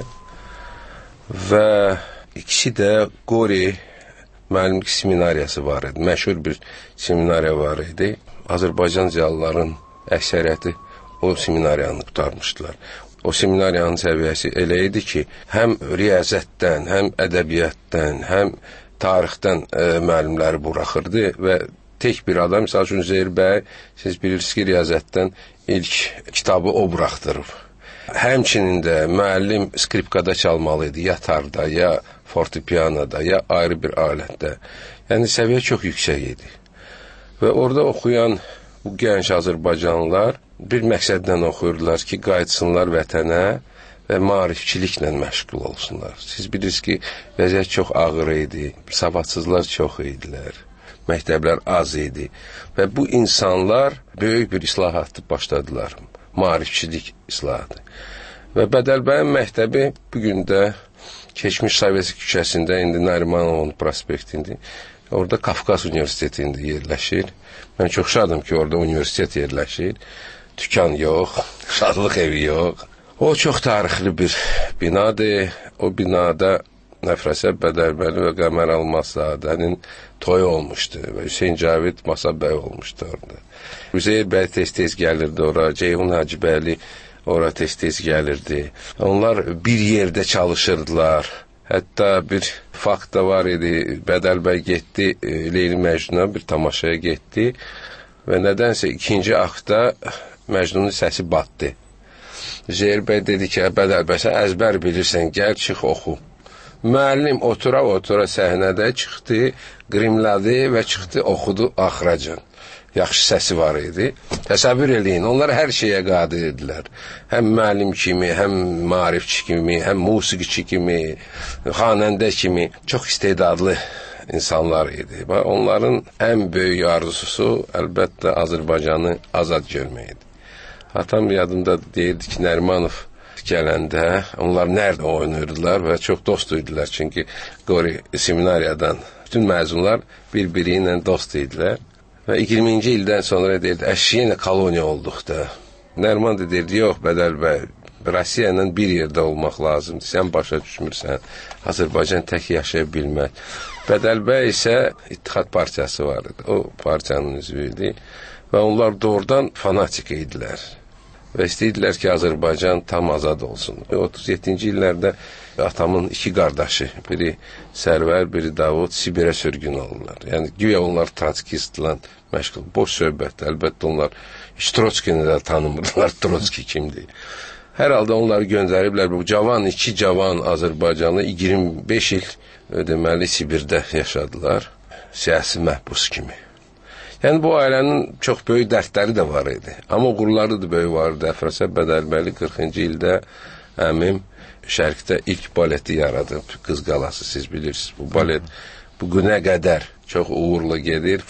Və ikisi də Qori müəllimlik seminariyası var idi, məşhur bir seminariya var idi. Azərbaycan ziyalıların əksəriyyəti o seminariyanı qutarmışdılar. O seminariyanın səviyyəsi elə idi ki, həm riyaziyyatdan, həm ədəbiyyatdan, həm tarixdən müəllimləri buraxırdı və tek bir adam, misal üçün Üzeyir bəy, siz bilirsiniz ki, riyaziyyatdan ilk kitabı o buraxdırıb. Həmçinin də müəllim skripkada çalmalı idi, ya tarda, ya fortepianoda, ya ayrı bir alətdə. Yəni, səviyyə çox yüksək idi. Və orada oxuyan bu gənc Azərbaycanlılar bir məqsəddən oxuyurdular ki, qayıtsınlar vətənə və maarifçiliklə məşğul olsunlar. Siz bilirsiniz ki, vəziyyət çox ağır idi, savadsızlar çox idilər, məktəblər az idi və bu insanlar böyük bir islahatı başladılar, maarifçilik islahatı. Və Bədəlbəyin məktəbi bugün də keçmiş Sovetski küçəsində, indi Narimanovun prospektində, orada Qafqaz Universitetində yerləşir. Mən çox şadım ki, orada universitet yerləşir, tükan yox, şadlıq evi yox. O çox tarixli bir binadır. O binada Nəfrəsə Bədəlbəli və Qəmər Almazadənin toyu olmuşdu və Hüseyn Cavid Masabəy olmuşdu orada. Üzeyir bəy tez-tez gəlirdi ora, Ceyhun Hacıbəyli ora tez-tez gəlirdi. Onlar bir yerdə çalışırdılar. Hətta bir fakt da var idi, Bədəlbəy getdi, Leyli Məcnuna bir tamaşaya getdi və nədənsə ikinci aktda Məcnunun səsi batdı. Üzeyir bəy dedi ki, Bədəlbəy, sən əzbər bilirsən, gəl, çıx, oxu. Müəllim otura-otura səhnədə çıxdı, qrimladı və çıxdı, oxudu axıracan. Yaxşı səsi var idi. Təsəvvür eləyin, onlar hər şeyə qadir idilər. Həm müəllim kimi, həm maarifçi kimi, həm musiqiçi kimi, xanəndə kimi çox istedadlı insanlar idi. Onların ən böyük arzusu əlbəttə Azərbaycanı azad görmək idi. Atam yadımda deyirdi ki, Nərimanov gələndə onlar nerede oynayırdılar və çox dost idilər. Çünki Qori seminariyadan bütün məzunlar bir-biri ilə dost idilər. Və 20-ci ildən sonra deyirdi, yenə koloniya olduq da. Nəriman da deyirdi, yox Bədəlbəy, Rusiya ilə bir yerdə olmaq lazımdır. Sən başa düşmürsən, Azərbaycan tək yaşaya bilməz. Bədəlbəy isə İttihat Partiyası var idi, o partiyanın üzvü idi. Və onlar doğrudan fanatik idilər. Və istəyirdilər ki, Azərbaycan tam azad olsun. 37-ci illərdə atamın iki qardaşı, biri Sərvər, biri Davud Sibirə sürgün olurlar. Yəni, güya onlar trotskistlə məşğul, boş söhbət. Əlbəttə onlar heç Trotskini də tanımırdılar, Trotski kimdir. Hər halda onları göndəriblər. Bu iki cavan Azərbaycanlı 25 il deməli Sibirdə yaşadılar, siyasi məhbus kimi. Yəni, bu ailənin çox böyük dərdləri də var idi. Amma uğurları da böyük vardı. Əfrəsə Bədəlbəli 40-cı ildə əmim Şərqdə ilk baleti yaradıb. Qız Qalası, siz bilirsiniz. Bu balet bu günə qədər çox uğurla gedir.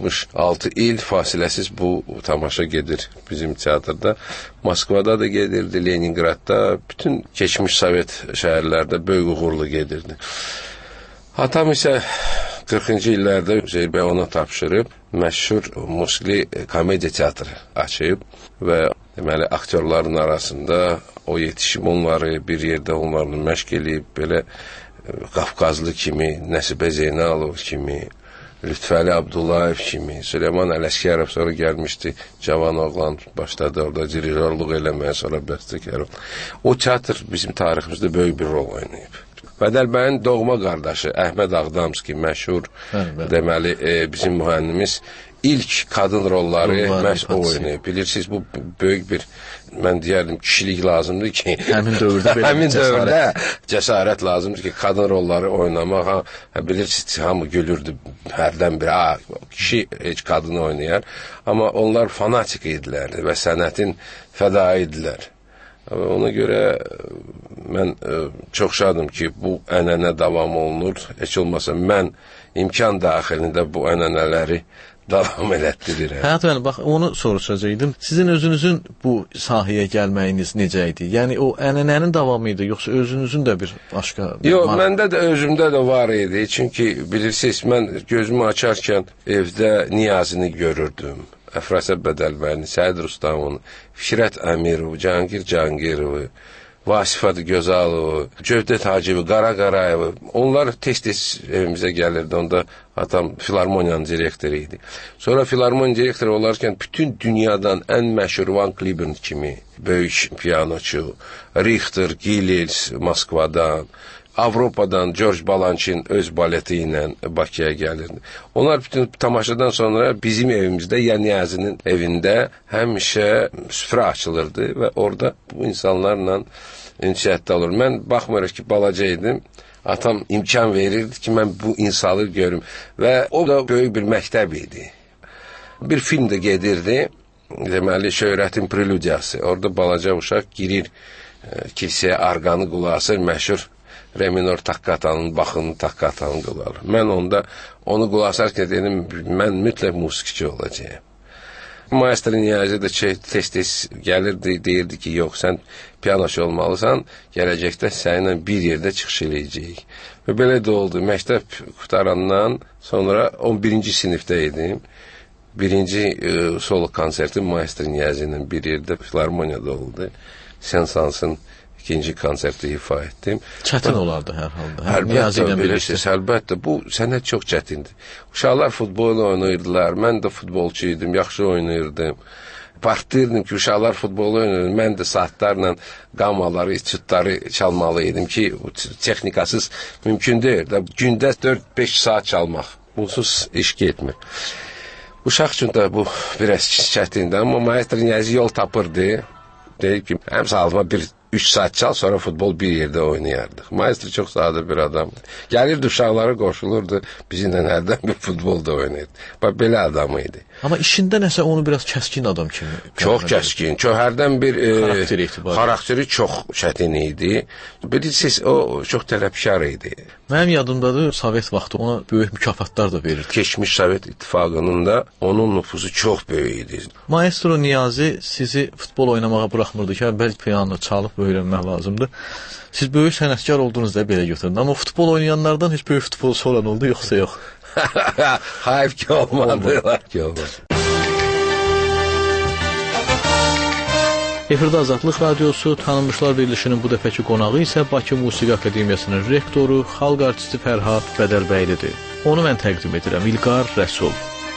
66 il fasiləsiz bu tamaşa gedir bizim teatrda. Moskvada da gedirdi, Leningradda, bütün keçmiş Sovet şəhərlərdə böyük uğurla gedirdi. Atam isə 40-cı illərdə Üzeyir bəy ona tapşırıb, məşhur musiqili komediya teatrı açıb və deməli, aktyorların arasında o yetişim onları bir yerdə onlarla məşq eləyib, belə Qafqazlı kimi, Nəsibə Zeynalov kimi, Lütfəli Abdullayev kimi, Süleyman Ələskərov sonra gəlmişdi, cavan oğlan başladı orada dirijorluq eləməyə, sonra bəstəkar. O teatr bizim tariximizdə böyük bir rol oynayıb. Bədəl bəyin doğma qardaşı Əhməd Ağdamski, məşhur, deməli, bizim mühənnimiz ilk qadın rolları məhz o oynayıb. Bilirsiniz, bu böyük bir, mən deyərdim, kişilik lazımdır ki, həmin dövrdə cəsarət lazımdır ki, qadın rolları oynamaq, bilirsiniz, hamı gülürdü, hərdən bir, kişi heç qadını oynayar, amma onlar fanatik idilər və sənətin fədai idilər. Ona görə mən çox şadım ki, bu ənənə davam olunur. Heç olmasa mən imkan daxilində bu ənənələri davam elətdirirəm. Həyat müəllim, bax, onu soruşacaqdım. Sizin özünüzün bu sahəyə gəlməyiniz necə idi? Yəni, o ənənənin davamı idi, yoxsa özünüzün də bir başqa... Yox, məndə də özümdə də var idi. Çünki bilirsiniz, mən gözümü açarkən evdə Niyazini görürdüm. Əfrasəb Bədəlbəyini, Səid Rustamını, Fikrət Əmirov, Cahangir Cahangirovu, Vasifat Gözalovu, Cövdət Hacıvi, Qara Qarayevi, onlar tez-tez evimizə gəlirdi. Onda atam filarmoniyanın direktoru idi. Sonra filarmoniya direktoru olarkən bütün dünyadan ən məşhur Van Cliburn kimi böyük piyanoçu, Richter, Gilels Moskvadan, Avropadan George Balanchine öz baleti ilə Bakıya gəlirdi. Onlar bütün tamaşadan sonra bizim evimizdə, yəni Niyazinin evində həmişə süfrə açılırdı və orada bu insanlarla ünsiyyətdə olur. Mən baxmırıq ki, balaca idim, atam imkan verirdi ki, mən bu insanı görüm və o da böyük bir məktəb idi. Bir film də gedirdi, deməli, Şöhrətin Preludiyası. Orada balaca uşaq girir kilsəyə, arqanı qulası, məşhur re minor takkatanın, baxın takkatanın qulalı. Mən onda onu qulasarkən dedim, mən mütləq musiqiçi olacağım. Maestro Niyazi də tez-tez gəlirdi, deyirdi ki, yox, sən piyanoçu olmalısan, gələcəkdə səninlə bir yerdə çıxış eləyəcəyik. Və belə də oldu. Məktəb qutarandan sonra 11-ci sinifdə idim. Birinci solo konsertim Maestro Niyazi ilə bir yerdə filarmoniyada oldu. Sensansın ikinci konserti ifa etdim. Çətin olardı hər halda. Əlbəttə, bu sənət çox çətindir. Uşaqlar futbol oynayırdılar, mən də futbolçu idim, yaxşı oynayırdım. Partlayırdım ki, uşaqlar futbol oynayırdım, mən də saatlarla qamaları, içutları çalmalı idim ki, texnikasız mümkün deyil. Gündə 4-5 saat çalmaq, bunsuz iş getmir. Uşaq üçün də bu biraz çətindir, amma Maestro Niyazi yol tapırdı. Deyib ki, həm sağlıma 3 saat çal, sonra futbol bir yerdə oynayardıq. Maestro çox sadə bir adamdır. Gəlirdi, uşaqlara qoşulurdu, bizimlə hərdən bir futbolda oynayırdı. Bax, belə adamı idi. Amma işində nəsə onu biraz kəskin adam kimi. Çox kəskin, hərdən bir xarakteri çox çətin idi. Bilirsiniz, o çox tələbkar idi. Mənim yadımdadır, Sovet vaxtı ona böyük mükafatlar da verirdi. Keçmiş Sovet İttifaqının da onun nüfuzu çox böyük idi. Maestro Niyazi sizi futbol oynamağa buraxmırdı ki, bəlkə piyano çalıb öyrənmək lazımdır. Siz böyük sənətkar olduğunuzda belə götürün. Amma futbol oynayanlardan heç böyük futbolçu olan oldu, yoxsa yox? Hayır ki olmadı. Efirdə Azadlıq Radiosu, tanınmışlar verilişinin bu dəfəki qonağı isə Bakı Musiqi Akademiyasının rektoru, xalq artisti Fərhad Bədəlbəylidir. Onu mən təqdim edirəm, İlqar Rəsul.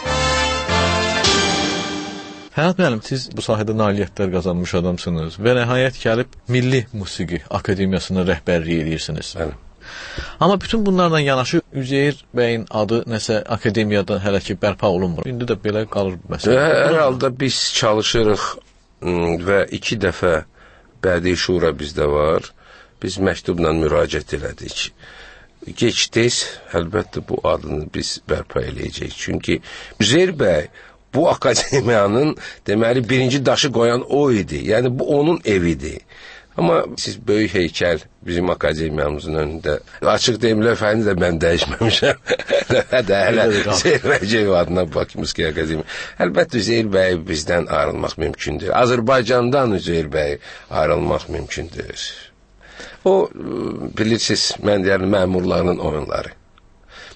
Fərhad müəllim, siz bu sahədə nailiyyətlər qazanmış adamsınız və nəhayət gəlib Milli Musiqi Akademiyasının rəhbərliyi edirsiniz. Bəli. Amma bütün bunlarla yanaşı Üzeyir bəyin adı nəsə akademiyada hələ ki bərpa olunmur. İndi də belə qalır məsələ. Hər halda biz çalışırıq və 2 dəfə bədii şura bizdə var. Biz məktubla müraciət elədik. Gec-tez, əlbəttə bu adını biz bərpa eləyəcəyik. Çünki Üzeyir bəy bu akademiyanın deməli birinci daşı qoyan o idi. Yəni bu onun evidir. Amma siz böyük heykəl bizim akademiyamızın önündə. Açıq deyim, lövhəni də mən dəyişməmişəm. Lövhədə hələ Üzeyir Bəycev adına Bakı Musiqi Akademiya. Əlbəttə Üzeyir bəy bizdən ayrılmaq mümkündür. Azərbaycandan Üzeyir bəy ayrılmaq mümkündür. O, bilirsiniz, mən deyərəm, məmurların oyunları.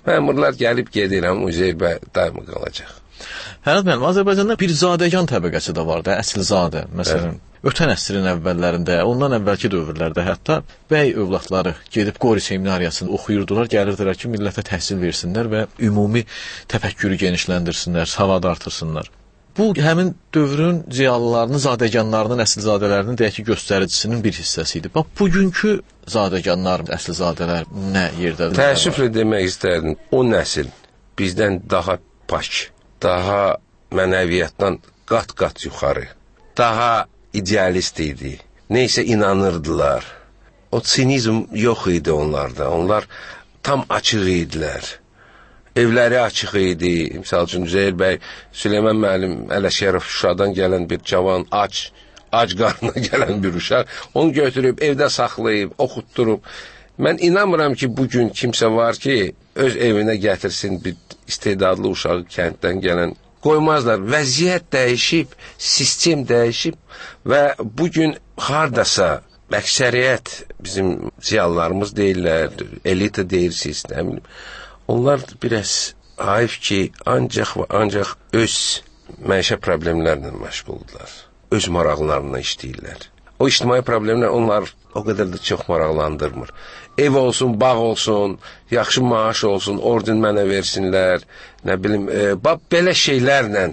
Məmurlar gəlib gedir, amma Üzeyir bəy daima qalacaq. Fərhad müəllim, Azərbaycanda bir zadəgan təbəqəsi də var da, əsilzadə. Məsələn, ötən əsrin əvvəllərində, ondan əvvəlki dövrlərdə hətta bəy övladları gedib Qori seminariyasını oxuyurdular, gəlirdilər ki, millətə təhsil versinlər və ümumi təfəkkürü genişləndirsinlər, savad artırsınlar. Bu, həmin dövrün ziyalılarının, zadəganlarının, əsilzadələrinin deyək ki, göstəricisinin bir hissəsi idi. Bax, bugünkü zadəganlar, əsilzadələr nə yerdədir? Təəssüflə demək istərdim, o nəsil bizdən daha pak, daha mənəviyyatdan qat-qat yuxarı, daha idealist idi, neysə inanırdılar. O sinizm yox idi onlarda, onlar tam açıq idilər. Evləri açıq idi. Misal üçün Üzeyir bəy, Süleyman müəllim Ələşərov Şuşadan gələn bir cavan, ac qarnına gələn bir uşaq, onu götürüb evdə saxlayıb, oxutdurub. Mən inanmıram ki, bugün kimsə var ki, öz evinə gətirsin bir istedadlı uşağı kənddən gələn. Qoymazlar. Vəziyyət dəyişib, sistem dəyişib və bugün hardasa əksəriyyət bizim ziyalılarımız deyirlər, elita deyirsiniz, nə bilim. Onlar biraz haif ki, ancaq və ancaq öz məişə problemlərlə məşğuldurlar. Öz maraqlarına işləyirlər. O ictimai problemlər onlar o qədər də çox maraqlandırmır. Ev olsun, bağ olsun, yaxşı maaş olsun, orden mənə versinlər, nə bilim, belə şeylərlə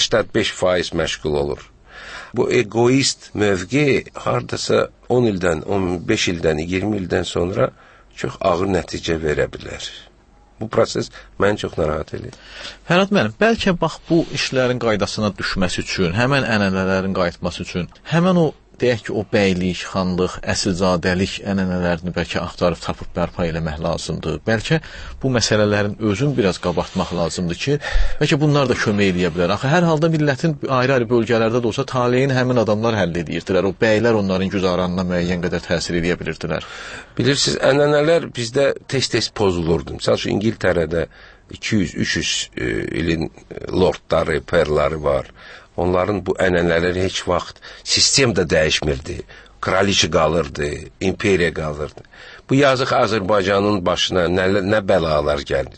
85% məşğul olur. Bu egoist mövqe hardasa 10 ildən, 15 ildən, 20 ildən sonra çox ağır nəticə verə bilər. Bu proses məni çox narahat edir. Fərhad müəllim, bəlkə bax bu işlərin qaydasına düşməsi üçün, həmən ənənələrin qayıtması üçün, həmən o deyək ki, o bəylik, xanlıq, əsilzadəlik ənənələrini bəlkə axtarıb tapıb bərpa eləmək lazımdır. Bəlkə bu məsələlərin özünü biraz qabartmaq lazımdır ki, bəlkə bunlar da kömək eləyə bilər. Axı hər halda millətin ayrı-ayrı bölgələrdə də olsa taleyini həmin adamlar həll edirdilər. O bəylər onların güzaranına müəyyən qədər təsir edə bilirdilər. Bilirsiniz, ənənələr bizdə tez-tez pozulurdu. Məsəl üçün İngiltərədə 200-300 ilin lordları, perları var. Onların bu ənənələri heç vaxt sistem də dəyişmirdi. Kraliçə qalırdı, imperiya qalırdı. Bu yazıq Azərbaycanın başına nə bəlalar gəldi.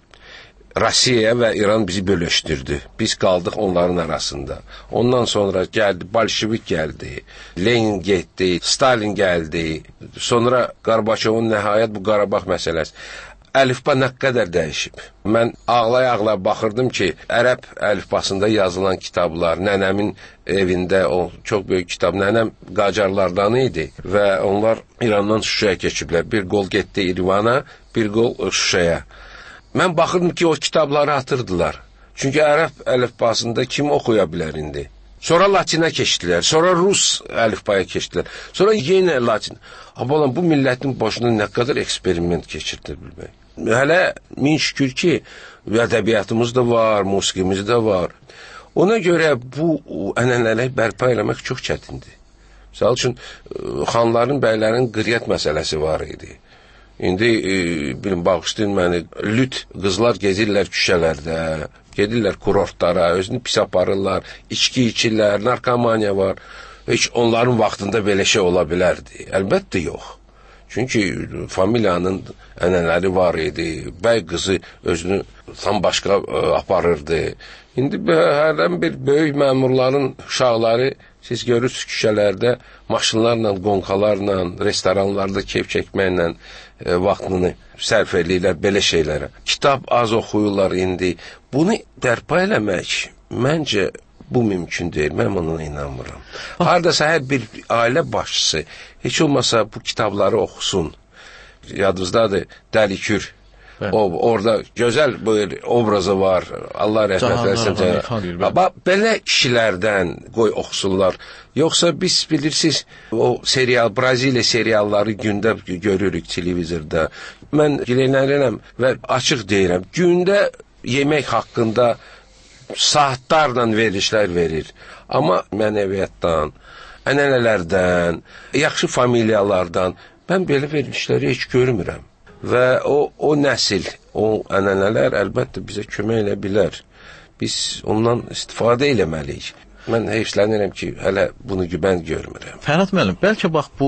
Rusiya və İran bizi bölüşdürdü. Biz qaldıq onların arasında. Ondan sonra gəldi, Bolşevik gəldi, Lenin getdi, Stalin gəldi. Sonra Qarbaçovun nəhayət bu Qarabağ məsələsi. Əlifba nə qədər dəyişib. Mən ağlaya-ağlaya baxırdım ki, ərəb əlifbasında yazılan kitablar, nənəmin evində o çox böyük kitab, nənəm Qacarlardan idi və onlar İrandan Şuşaya keçiblər. Bir qol getdi İrvana, bir qol Şuşaya. Mən baxırdım ki, o kitabları atırdılar. Çünki ərəb əlifbasında kim oxuya bilər indi? Sonra Latinə keçdilər, sonra Rus əlifbaya keçdilər, sonra yenə Latin. Amma bu millətin başına nə qədər eksperiment keçirdir bilmək. Hələ min şükür ki, ədəbiyyatımız da var, musiqimiz də var. Ona görə bu ənənələri bərpa eləmək çox çətindir. Məsəl üçün, xanların, bəylərin qriyyət məsələsi var idi. İndi, bağışlayın məni, lüt qızlar gezirlər küçələrdə, gedirlər kurortlara, özünü pis aparırlar, içki içirlər, narkomaniya var. Heç onların vaxtında belə şey ola bilərdi. Əlbəttə yox. Çünki familiyanın ənənələri var idi, bəy qızı özünü tam başqa aparırdı. İndi hərdən bir böyük məmurların uşaqları, siz görürsünüz küçələrdə maşınlarla, qonqalarla, restoranlarda keyf çəkməklə vaxtını sərf edirlər belə şeylərə. Kitab az oxuyurlar indi. Bunu bərpa eləmək məncə bu mümkün deyil. Mən ona inanmıram. Hardasa hər bir ailə başçısı heç olmasa bu kitabları oxusun. Yadınızdadır Dəlikür. Orada gözəl bir obrazı var. Allah rəhmət eləsin. Belə kişilərdən qoy oxusunlar. Yoxsa biz bilirsiniz, o serial, Braziliya serialları gündə görürük televizorda. Mən dilənərəm və açıq deyirəm. Gündə yemək haqqında saatlarla verilişlər verir. Amma mənəviyyatdan, ənənələrdən, yaxşı familiyalardan mən belə verilişləri heç görmürəm. Və o nəsil, o ənənələr əlbəttə bizə kömək elə bilər. Biz ondan istifadə eləməliyik. Mən heyfslənirəm ki, hələ bunu mən görmürəm. Fərhad müəllim, bəlkə bax bu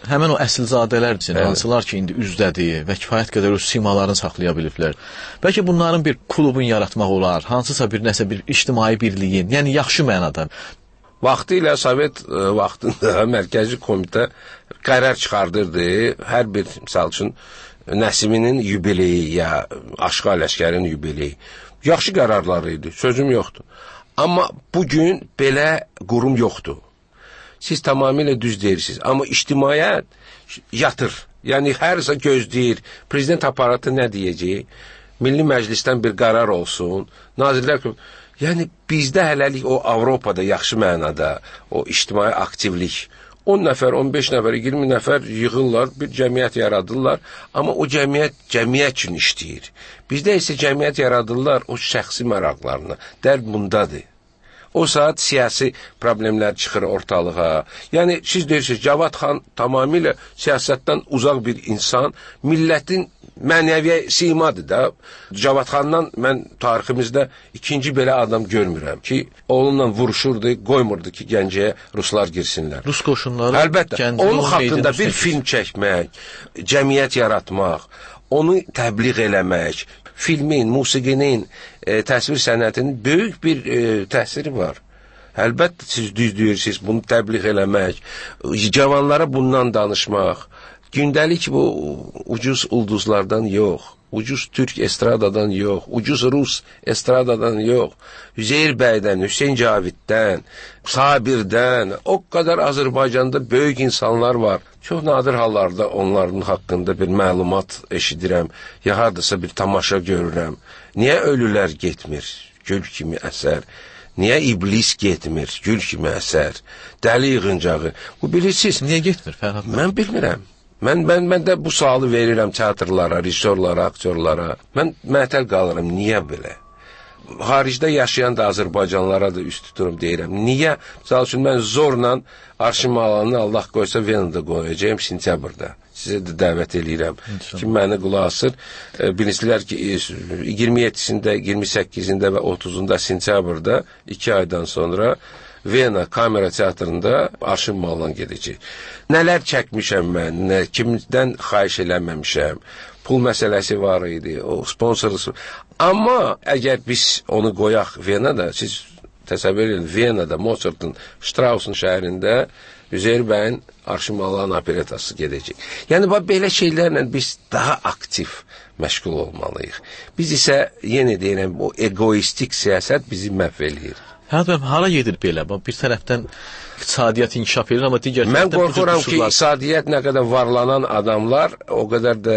həmin o əsilzadələrdir, hansılar ki, indi üzdədir və kifayət qədər öz simalarını saxlaya biliblər. Bəlkə bunların bir klubun yaratmaq olar, hansısa bir nəsə bir ictimai birliyin, yəni yaxşı mənada. Vaxtilə Sovet vaxtında Mərkəzi Komitə qərar çıxardırdı. Hər bir, misal üçün, Nəsiminin yubileyi ya Aşqa Ələşkərin yubileyi. Yaxşı qərarları idi, sözüm yoxdur. Amma bugün belə qurum yoxdur. Siz tamamilə düz deyirsiniz. Amma ictimaiyyət yatır. Yəni, hərsə gözləyir. Prezident aparatı nə deyəcək? Milli Məclisdən bir qərar olsun. Nazirlər... Yəni, bizdə hələlik o Avropada yaxşı mənada, o ictimai aktivlik, 10 nəfər, 15 nəfər, 20 nəfər yığırlar, bir cəmiyyət yaradırlar, amma o cəmiyyət üçün işləyir. Bizdə isə cəmiyyət yaradırlar o şəxsi maraqlarına. Dərd bundadır. O saat siyasi problemlər çıxır ortalığa. Yəni, siz deyirsiniz, Cavad xan tamamilə siyasətdən uzaq bir insan, millətin mənəviyyə simadır da. Cavad xandan mən tariximizdə ikinci belə adam görmürəm ki, onunla vuruşurdu, qoymurdu ki, Gəncəyə ruslar girsinlər. Rus qoşunları... Əlbəttə, onun haqqında bir film çəkmək, cəmiyyət yaratmaq, onu təbliğ eləmək, filmin, musiqinin, təsvir sənətinin böyük bir təsiri var. Əlbəttə, siz düz deyirsiniz, bunu təbliğ eləmək, cavanlara bundan danışmaq, gündəlik bu ucuz ulduzlardan yox, ucuz Türk estradadan yox, ucuz Rus estradadan yox, Üzeyir bəydən, Hüseyin Caviddən, Sabirdən, o qədər Azərbaycanda böyük insanlar var. Çox nadir hallarda onların haqqında bir məlumat eşidirəm, ya hardasa bir tamaşa görürəm. Niyə ölülər getmir? Gül kimi əsər. Niyə iblis getmir? Gül kimi əsər. Dəli yığıncağı. Bu bilirsiniz. Niyə getmir Fərhad? Mən bilmirəm. Mən də bu sualı verirəm teatrlara, rejissorlara, aktyorlara. Mən məhtəl qalıram. Niyə belə? Xaricdə yaşayan da Azərbaycanlara da üst tuturum deyirəm. Niyə? Misal üçün, mən zorla Arşın Malanını Allah qoysa Venada qoyacağım sentyabrda. Sizə də dəvət edirəm ki, məni qulaq asır. Bilirsizlər ki, 27-sində, 28-ində və 30-unda sentyabrda 2 aydan sonra Vena Kamera Teatrında Arşın Malan gedəcək. Nələr çəkmişəm mən, kimdən xahiş eləməmişəm. Pul məsələsi var idi, o sponsorusu. Amma əgər biz onu qoyaq Venada, siz təsəvvür edin, Venada, Mozart'ın, Strauss'un şəhərində Üzeyir bəyin Arşın Malan operetası gedəcək. Yəni, belə şeylərlə biz daha aktiv məşğul olmalıyıq. Biz isə, yenə deyirəm, o egoistik siyasət bizi məhv eləyir. Hara gedir belə? Bir tərəfdən iqtisadiyyat inkişaf edir, amma digər tərəfdən... Mən qorxuram ki, iqtisadiyyat nə qədər varlanan adamlar, o qədər də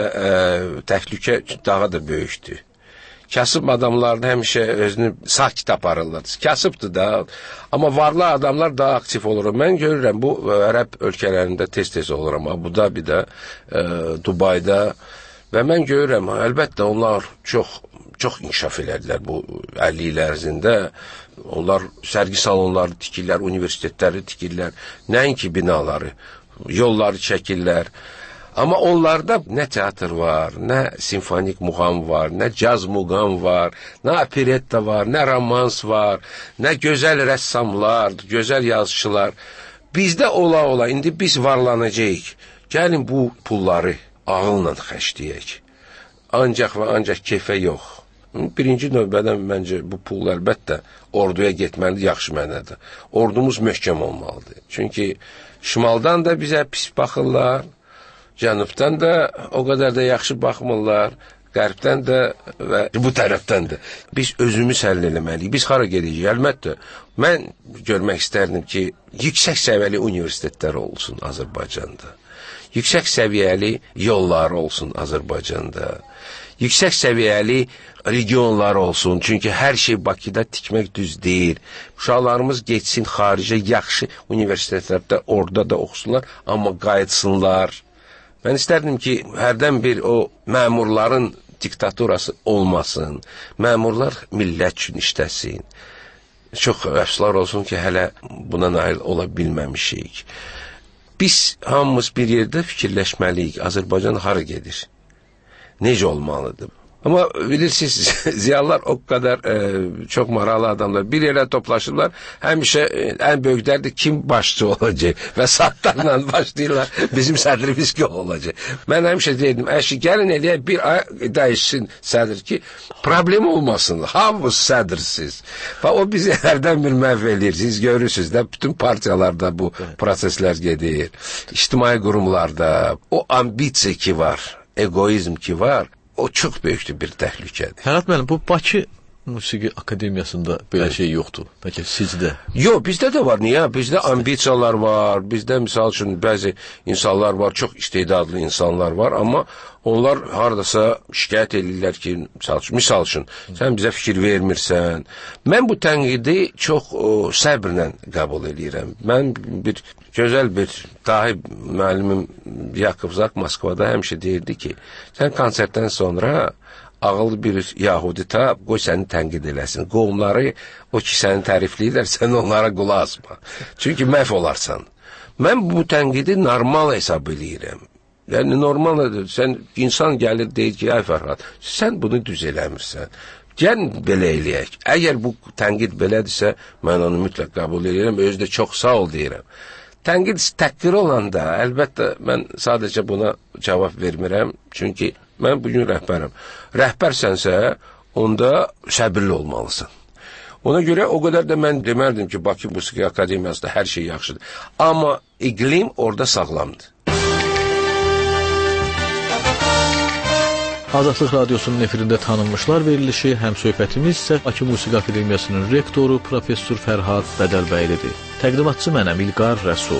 təhlükə daha da böyükdür. Kasıb adamlar həmişə özünü sakit aparırlar. Kasıbdır da, amma varlı adamlar daha aktif olur. Mən görürəm, bu ərəb ölkələrində tez-tez oluram. Abu Dhabi'də, Dubayda və mən görürəm, əlbəttə onlar çox inkişaf elədilər bu 50 il ərzində. Onlar sərgi salonları tikirlər, universitetləri tikirlər, nəinki binaları, yolları çəkirlər. Amma onlarda nə teatr var, nə simfonik muğam var, nə caz muğam var, nə operetta var, nə romans var, nə gözəl rəssamlar, gözəl yazıçılar. Bizdə ola, indi biz varlanacağıq. Gəlin bu pulları ağılla xərcləyək. Ancaq və ancaq keyfə yox. Birinci növbədən məncə bu pul əlbəttə orduya getməlidir, yaxşı mənada. Ordumuz möhkəm olmalıdır. Çünki şimaldan da bizə pis baxırlar, cənubdan da o qədər də yaxşı baxmırlar, qərbdən də və bu tərəfdən də. Biz özümüz həll eləməliyik. Biz hara gedəcəyik? Əlbəttə, mən görmək istərdim ki, yüksək səviyyəli universitetlər olsun Azərbaycanda. Yüksək səviyyəli yollar olsun Azərbaycanda. Yüksək səviyyəli regionlar olsun. Çünki hər şey Bakıda tikmək düz deyil. Uşaqlarımız geçsin xaricə yaxşı universitetlərdə, orada da oxusunlar, amma qayıtsınlar. Mən istərdim ki, hərdən bir o məmurların diktaturası olmasın. Məmurlar millət üçün işləsin. Çox əfsuslar olsun ki, hələ buna nail ola bilməmişik. Biz hamımız bir yerdə fikirləşməliyik. Azərbaycan hara gedir? Necə olmalıdır? Ama bilirsiniz ziyalılar o kadar çok maraqlı adamlar. Bir yerə toplaşırlar. Həmişə ən böyük dərdi kim başçı olacaq və saatlarla başlayırlar. Bizim sədrimiz ki olacaq. Mən həmişə deyirdim, əşi gəlin eləyək bir ay dəyişsin sədr ki problem olmasın. Hamımız sədrsiz. Və o bizi hərdən bir məhv eləyir. Siz görürsünüz də bütün partiyalarda bu proseslər gedir. İctimai qurumlarda o ambisiya ki var, egoizm ki var, o çox böyük bir təhlükədir. Fərhad müəllim, bu Bakı Musiqi Akademiyasında belə şey yoxdur. Bəlkə sizdə? Yox, bizdə də var. Niyə? Bizdə ambisiyalar var. Bizdə misal üçün bəzi insanlar var, çox istedadlı insanlar var, amma onlar hardasa şikayət edirlər ki, misal üçün sən bizə fikir vermirsən. Mən bu tənqidi çox səbrlə qəbul edirəm. Mən bir gözəl bir dahi müəllimim Yakov Zak Moskvada həmişə deyirdi ki, sən konsertdən sonra ağıllı bir yahudi tap, qoy səni tənqid eləsin. Qovumları, o ki səni tərifləyirlər, sən onlara qulaq asma. Çünki məhv olarsan. Mən bu tənqidi normal hesab edirəm. Yəni, normaldır. Sən, insan gəlir, deyir ki, ay Fərhad, sən bunu düz eləmirsən. Gəl belə eləyək. Əgər bu tənqid belədirsə, mən onu mütləq qəbul edirəm, özü də çox sağ ol deyirəm. Tənqid təhqir olanda, əlbəttə, mən sadəcə buna cavab vermirəm, çünki mən bugün rəhbərəm. Rəhbərsənsə, onda səbirli olmalısan. Ona görə o qədər də mən demərdim ki, Bakı Musiqi Akademiyasında hər şey yaxşıdır. Amma iqlim orada sağlamdır. Azadlıq Radiosunun efirində tanınmışlar verilişi, həm söhbətimiz isə Bakı Musiqi Akademiyasının rektoru Professor Fərhad Bədəlbəylidir. Təqdimatçı mənəm İlqar Rəsul.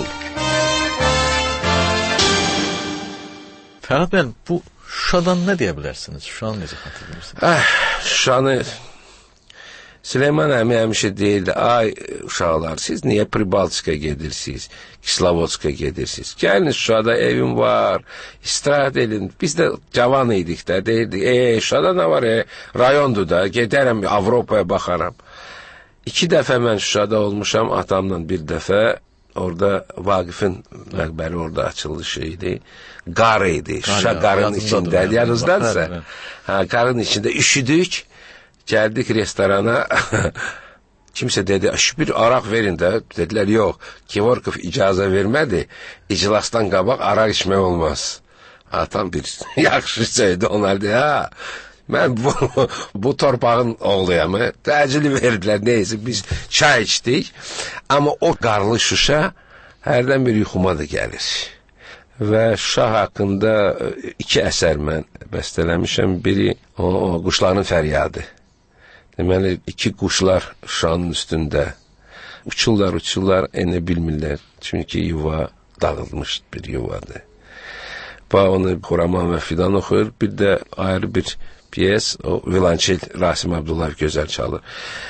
Fərhad müəllim, bu Şuşadan nə deyə bilərsiniz? Şuşanı necə xatırlayırsınız? Şuşanı Süleyman əmi həmişə deyirdi, ay uşaqlar, siz niyə Pribaltikaya gedirsiniz, Kislovodskaya gedirsiniz? Gəlin Şuşada evim var, istirahət edin. Biz də cavan idik də, deyirdik, Şuşada nə var, rayondur da, gedərəm Avropaya baxaram. 2 dəfə mən Şuşada olmuşam, atamla bir dəfə. Orada Vaqifin məqbəri orada açılışı idi. Qar idi. Şuşa qarın içində. Yanınızdansa. Qarın içində üşüdük. Gəldik restorana. Kimsə dedi, bir araq verin də. Dedilər, yox. Kevorkov icazə vermədi. İclasdan qabaq araq içmək olmaz. Atam bir yaxşı şeydi. Onlar deyir, mən bu torpağın oğluyam. Təcili verdilər, neyse biz çay içdik. Amma o qarlı Şuşa hərdən bir yuxuma da gəlir. Və Şuşa haqqında 2 əsər mən bəstələmişəm. Biri o quşların fəryadı. Deməli, 2 quşlar Şuşanın üstündə uçurlar, enə bilmirlər. Çünki yuva dağılmış bir yuvadır. Onu Xuraman və Fidan oxuyur. Bir də ayrı bir piyes, o violonçel Rasim Abdullayev gözəl çalır.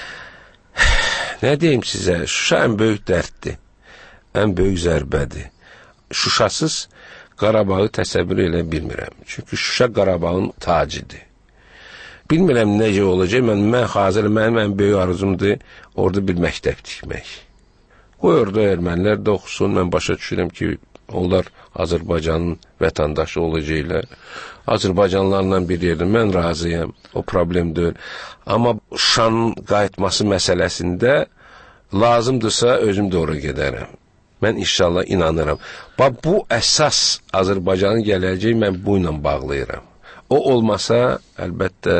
Nə deyim sizə, Şuşa ən böyük dərddir, ən böyük zərbədir. Şuşasız Qarabağı təsəvvür elə bilmirəm. Çünki Şuşa Qarabağın tacidir. Bilmirəm necə olacaq, mən hazır, mənim ən böyük arzumdur orada bir məktəb tikmək. Qoy orada ermənilər də oxusun, mən başa düşürəm ki, onlar Azərbaycanın vətəndaşı olacaqlar. Azərbaycanlarla bir yerdə mən razıyam, o problem deyil. Amma Şuşanın qayıtması məsələsində lazımdırsa özüm də ora gedərəm. Mən inşallah inanıram. Bu əsas Azərbaycanın gələcəyi mən bu ilə bağlayıram. O olmasa, əlbəttə,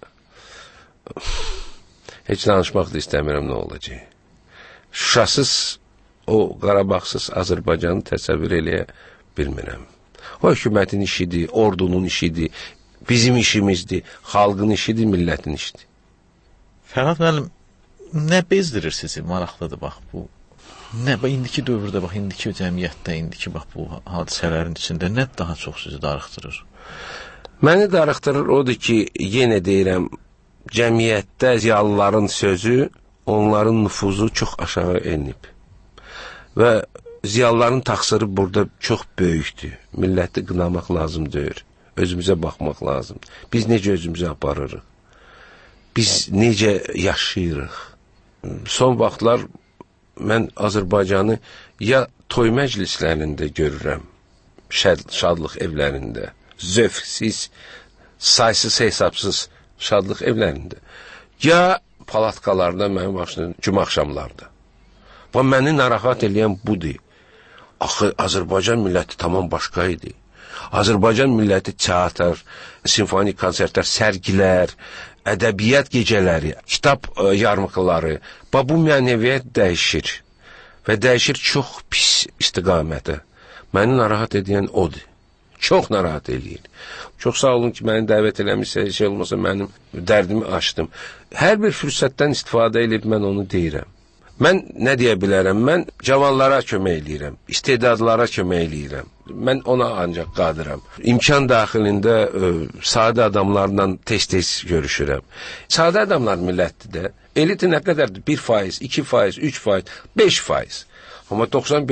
heç danışmaq da istəmirəm nə olacaq. Şuşasız, o Qarabağsız Azərbaycanı təsəvvür eləyə bilmirəm. O hökumətin işidir, ordunun işidir, bizim işimizdir, xalqın işidir, millətin işidir. Fərhad müəllim, nə bezdirir sizi? Maraqlıdır, bax, bu. İndiki dövrdə, bax, indiki cəmiyyətdə, indiki, bax, bu hadisələrin içində nə daha çox sizi darıxdırır? Məni darıxdırır odur ki, yenə deyirəm, cəmiyyətdə ziyalıların sözü, onların nüfuzu çox aşağı enib. Və ziyalıların təqsiri burada çox böyükdür. Milləti qınamaq lazım deyir. Özümüzə baxmaq lazım. Biz necə özümüzə aparırıq? Biz necə yaşayırıq? Son vaxtlar mən Azərbaycanı ya toy məclislərində görürəm, şadlıq evlərində, zövqsiz, saysız hesabsız şadlıq evlərində, ya palatkalarda mənim başımda cümə axşamlarda. Və məni narahat eləyən budur. Axı, Azərbaycan milləti tamam başqa idi. Azərbaycan milləti teatr, simfonik konsertlər, sərgilər, ədəbiyyat gecələri, kitab yarmıqları. Bu mənəviyyat dəyişir. Və dəyişir çox pis istiqamətə. Məni narahat edən odur. Çox narahat eləyir. Çox sağ olun ki, məni dəvət eləmişsə, şey olmasa mənim dərdimi açdım. Hər bir fürsətdən istifadə edib mən onu deyirəm. Mən nə deyə bilərəm? Mən cavanlara kömək eləyirəm, istedadlara kömək eləyirəm. Mən ona ancaq qadiram. İmkan daxilində sadə adamlarla tez-tez görüşürəm. Sadə adamlar millətdir də. Eliti nə qədərdir? 1%, 2%, 3%, 5%. Amma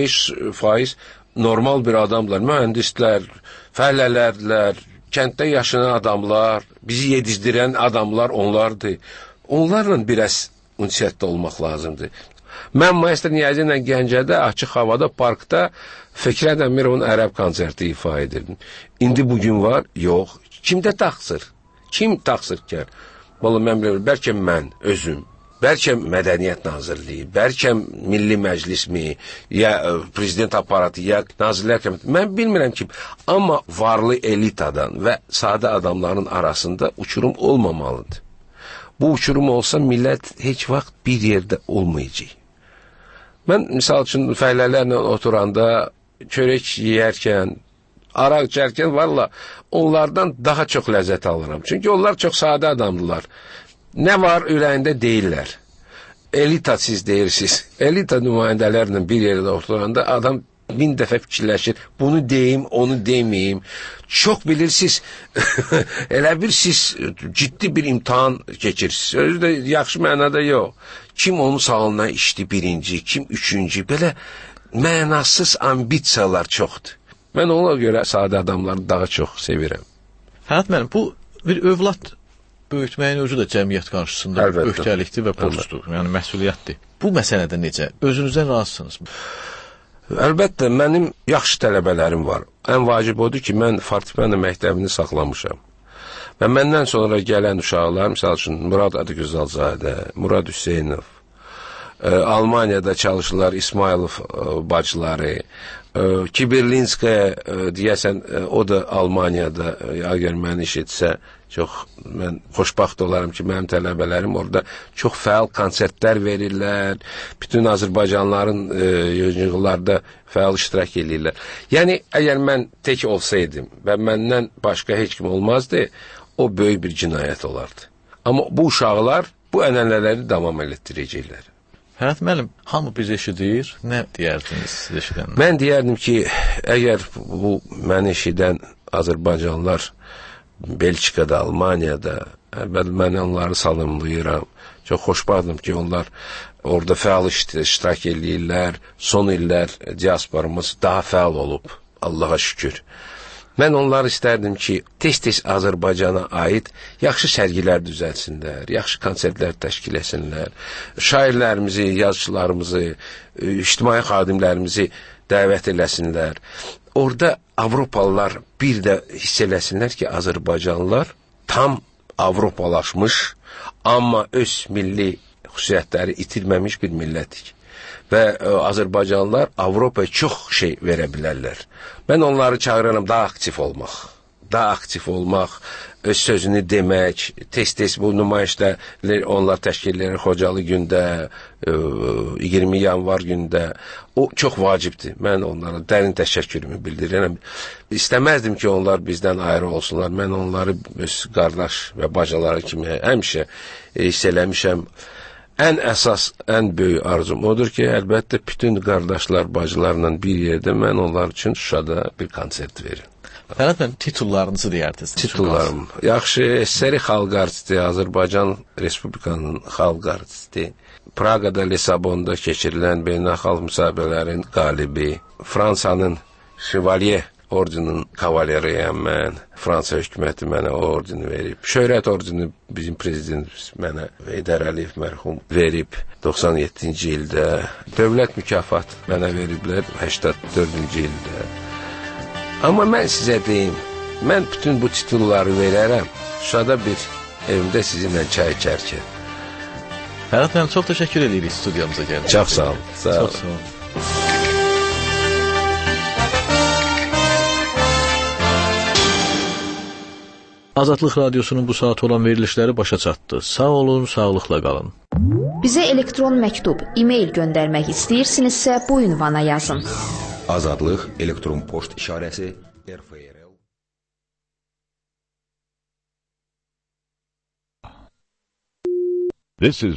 95% normal bir adamlar, mühəndislər, fəhlələrlər, kənddə yaşayan adamlar, bizi yedizdirən adamlar onlardır. Onlarla biraz ünsiyyətdə olmaq lazımdır. Mən Maestro Niyazi ilə Gəncədə, açıq havada, parkda Fikrət Əmirovun ərəb konserti ifa edirdim. İndi bugün var? Yox. Kimdə taxsır? Kim taxsırkar? Vallahi mən bilmirəm, bəlkə mən özüm, bəlkə Mədəniyyət Nazirliyi, bəlkə Milli Məclis mi, ya Prezident aparatı, ya Nazirlər Komitəsi, mən bilmirəm kim. Amma varlı elitadan və sadə adamların arasında uçurum olmamalıdır. Bu uçurum olsa millət heç vaxt bir yerdə olmayacaq. Mən misal üçün fəhlələrlə oturanda, çörək yeyərkən, araq içərkən valla onlardan daha çox ləzzət alıram. Çünki onlar çox sadə adamdılar. Nə var ürəyində deyirlər. Elita siz deyirsiniz. Elita nümayəndələrlə bir yerdə oturanda adam 1000 dəfə fikirləşir. Bunu deyim, onu deməyim. Çox bilirsiniz, elə bir siz ciddi bir imtahan keçirsiniz. Özü də yaxşı mənada yox. Kim onun sağlığına içdi birinci, kim üçüncü, belə mənasız ambisiyalar çoxdur. Mən ona görə sadə adamları daha çox sevirəm. Fərhad müəllim, bu bir övlad böyütməyin özü də cəmiyyət qarşısında öhdəlikdir və borcdur, yəni məsuliyyətdir. Bu məsələdə necə? Özünüzdən razısınız mı? Əlbəttə, mənim yaxşı tələbələrim var. Ən vacib odur ki, mən fortepiano məktəbini saxlamışam. Və məndən sonra gələn uşaqlar, misal üçün Murad Adıgözalzadə, Murad Hüseynov, Almaniyada çalışırlar İsmailov bacıları, Kiberlinskaya deyəsən, o da Almaniyada, əgər məni işitsə, çox mən xoşbaxt olaram ki, mənim tələbələrim orada çox fəal konsertlər verirlər, bütün Azərbaycanlıların yığıncıqlarda fəal iştirak edirlər. Yəni, əgər mən tək olsaydım və məndən başqa heç kim olmazdı, o böyük bir cinayət olardı. Amma bu uşaqlar bu ənənələri davam etdirəcəklər. Fərhad müəllim, hamı biz eşidir, nə deyərdiniz siz eşidənlər? Mən deyərdim ki, əgər bu məni eşidən Azərbaycanlılar Belçikada, Almaniyada, mən onları salamlayıram. Çox xoşbəxtəm ki, onlar orada fəal iştirak edirlər. Son illər diasporumuz daha fəal olub, Allaha şükür. Mən onları istərdim ki, tez-tez Azərbaycana aid yaxşı sərgilər düzəlsinlər, yaxşı konsertlər təşkil etsinlər, şairlərimizi, yazıçılarımızı, ictimai xadimlərimizi dəvət eləsinlər. Orada Avropalılar bir də hiss eləsinlər ki, Azərbaycanlılar tam Avropalaşmış, amma öz milli xüsusiyyətləri itirməmiş bir millətdir. Və Azərbaycanlılar Avropaya çox şey verə bilərlər. Mən onları çağırıram daha aktiv olmaq, öz sözünü demək, tez-tez bu nümayişlər onlar təşkil edir Xocalı gündə, 20 yanvar gündə. O çox vacibdir. Mən onlara dərin təşəkkürümü bildirirəm. İstəməzdim ki, onlar bizdən ayrı olsunlar. Mən onları öz qardaş və bacıları kimi həmişə hiss eləmişəm. Ən əsas, ən böyük arzum odur ki, əlbəttə bütün qardaşlar, bacılarla bir yerdə mən onlar üçün Şuşada bir konsert verim. Fərhad müəllim, titullarınızı deyərdiniz. Titullarım. Yaxşı, SSR xalq artisti, Azərbaycan Respublikanın xalq artisti, Praqada, Lisabonda keçirilən beynəlxalq müsabaqələrin qalibi, Fransanın Şevalye ordinin kavaleriyəm mən. Fransa hökuməti mənə o ordini verib. Şöhrət ordini bizim prezidentimiz mənə Heydər Əliyev mərhum verib 97-ci ildə. Dövlət mükafat mənə veriblər 84-cü ildə. Amma mən sizə deyim, mən bütün bu titulları verərəm. Şuşada bir evimdə sizinlə çay içərkən. Fərhad müəllim, çox təşəkkür edirik studiyamıza gəldiniz. Çox sağ olun. Çox sağ olun. Azadlıq Radiosunun bu saat olan verilişləri başa çatdı. Sağ olun, sağlıqla qalın. Bizə elektron məktub, e-mail göndərmək istəyirsinizsə bu ünvana yazın. Azadlıq elektron poçt işarəsi RFRL. This is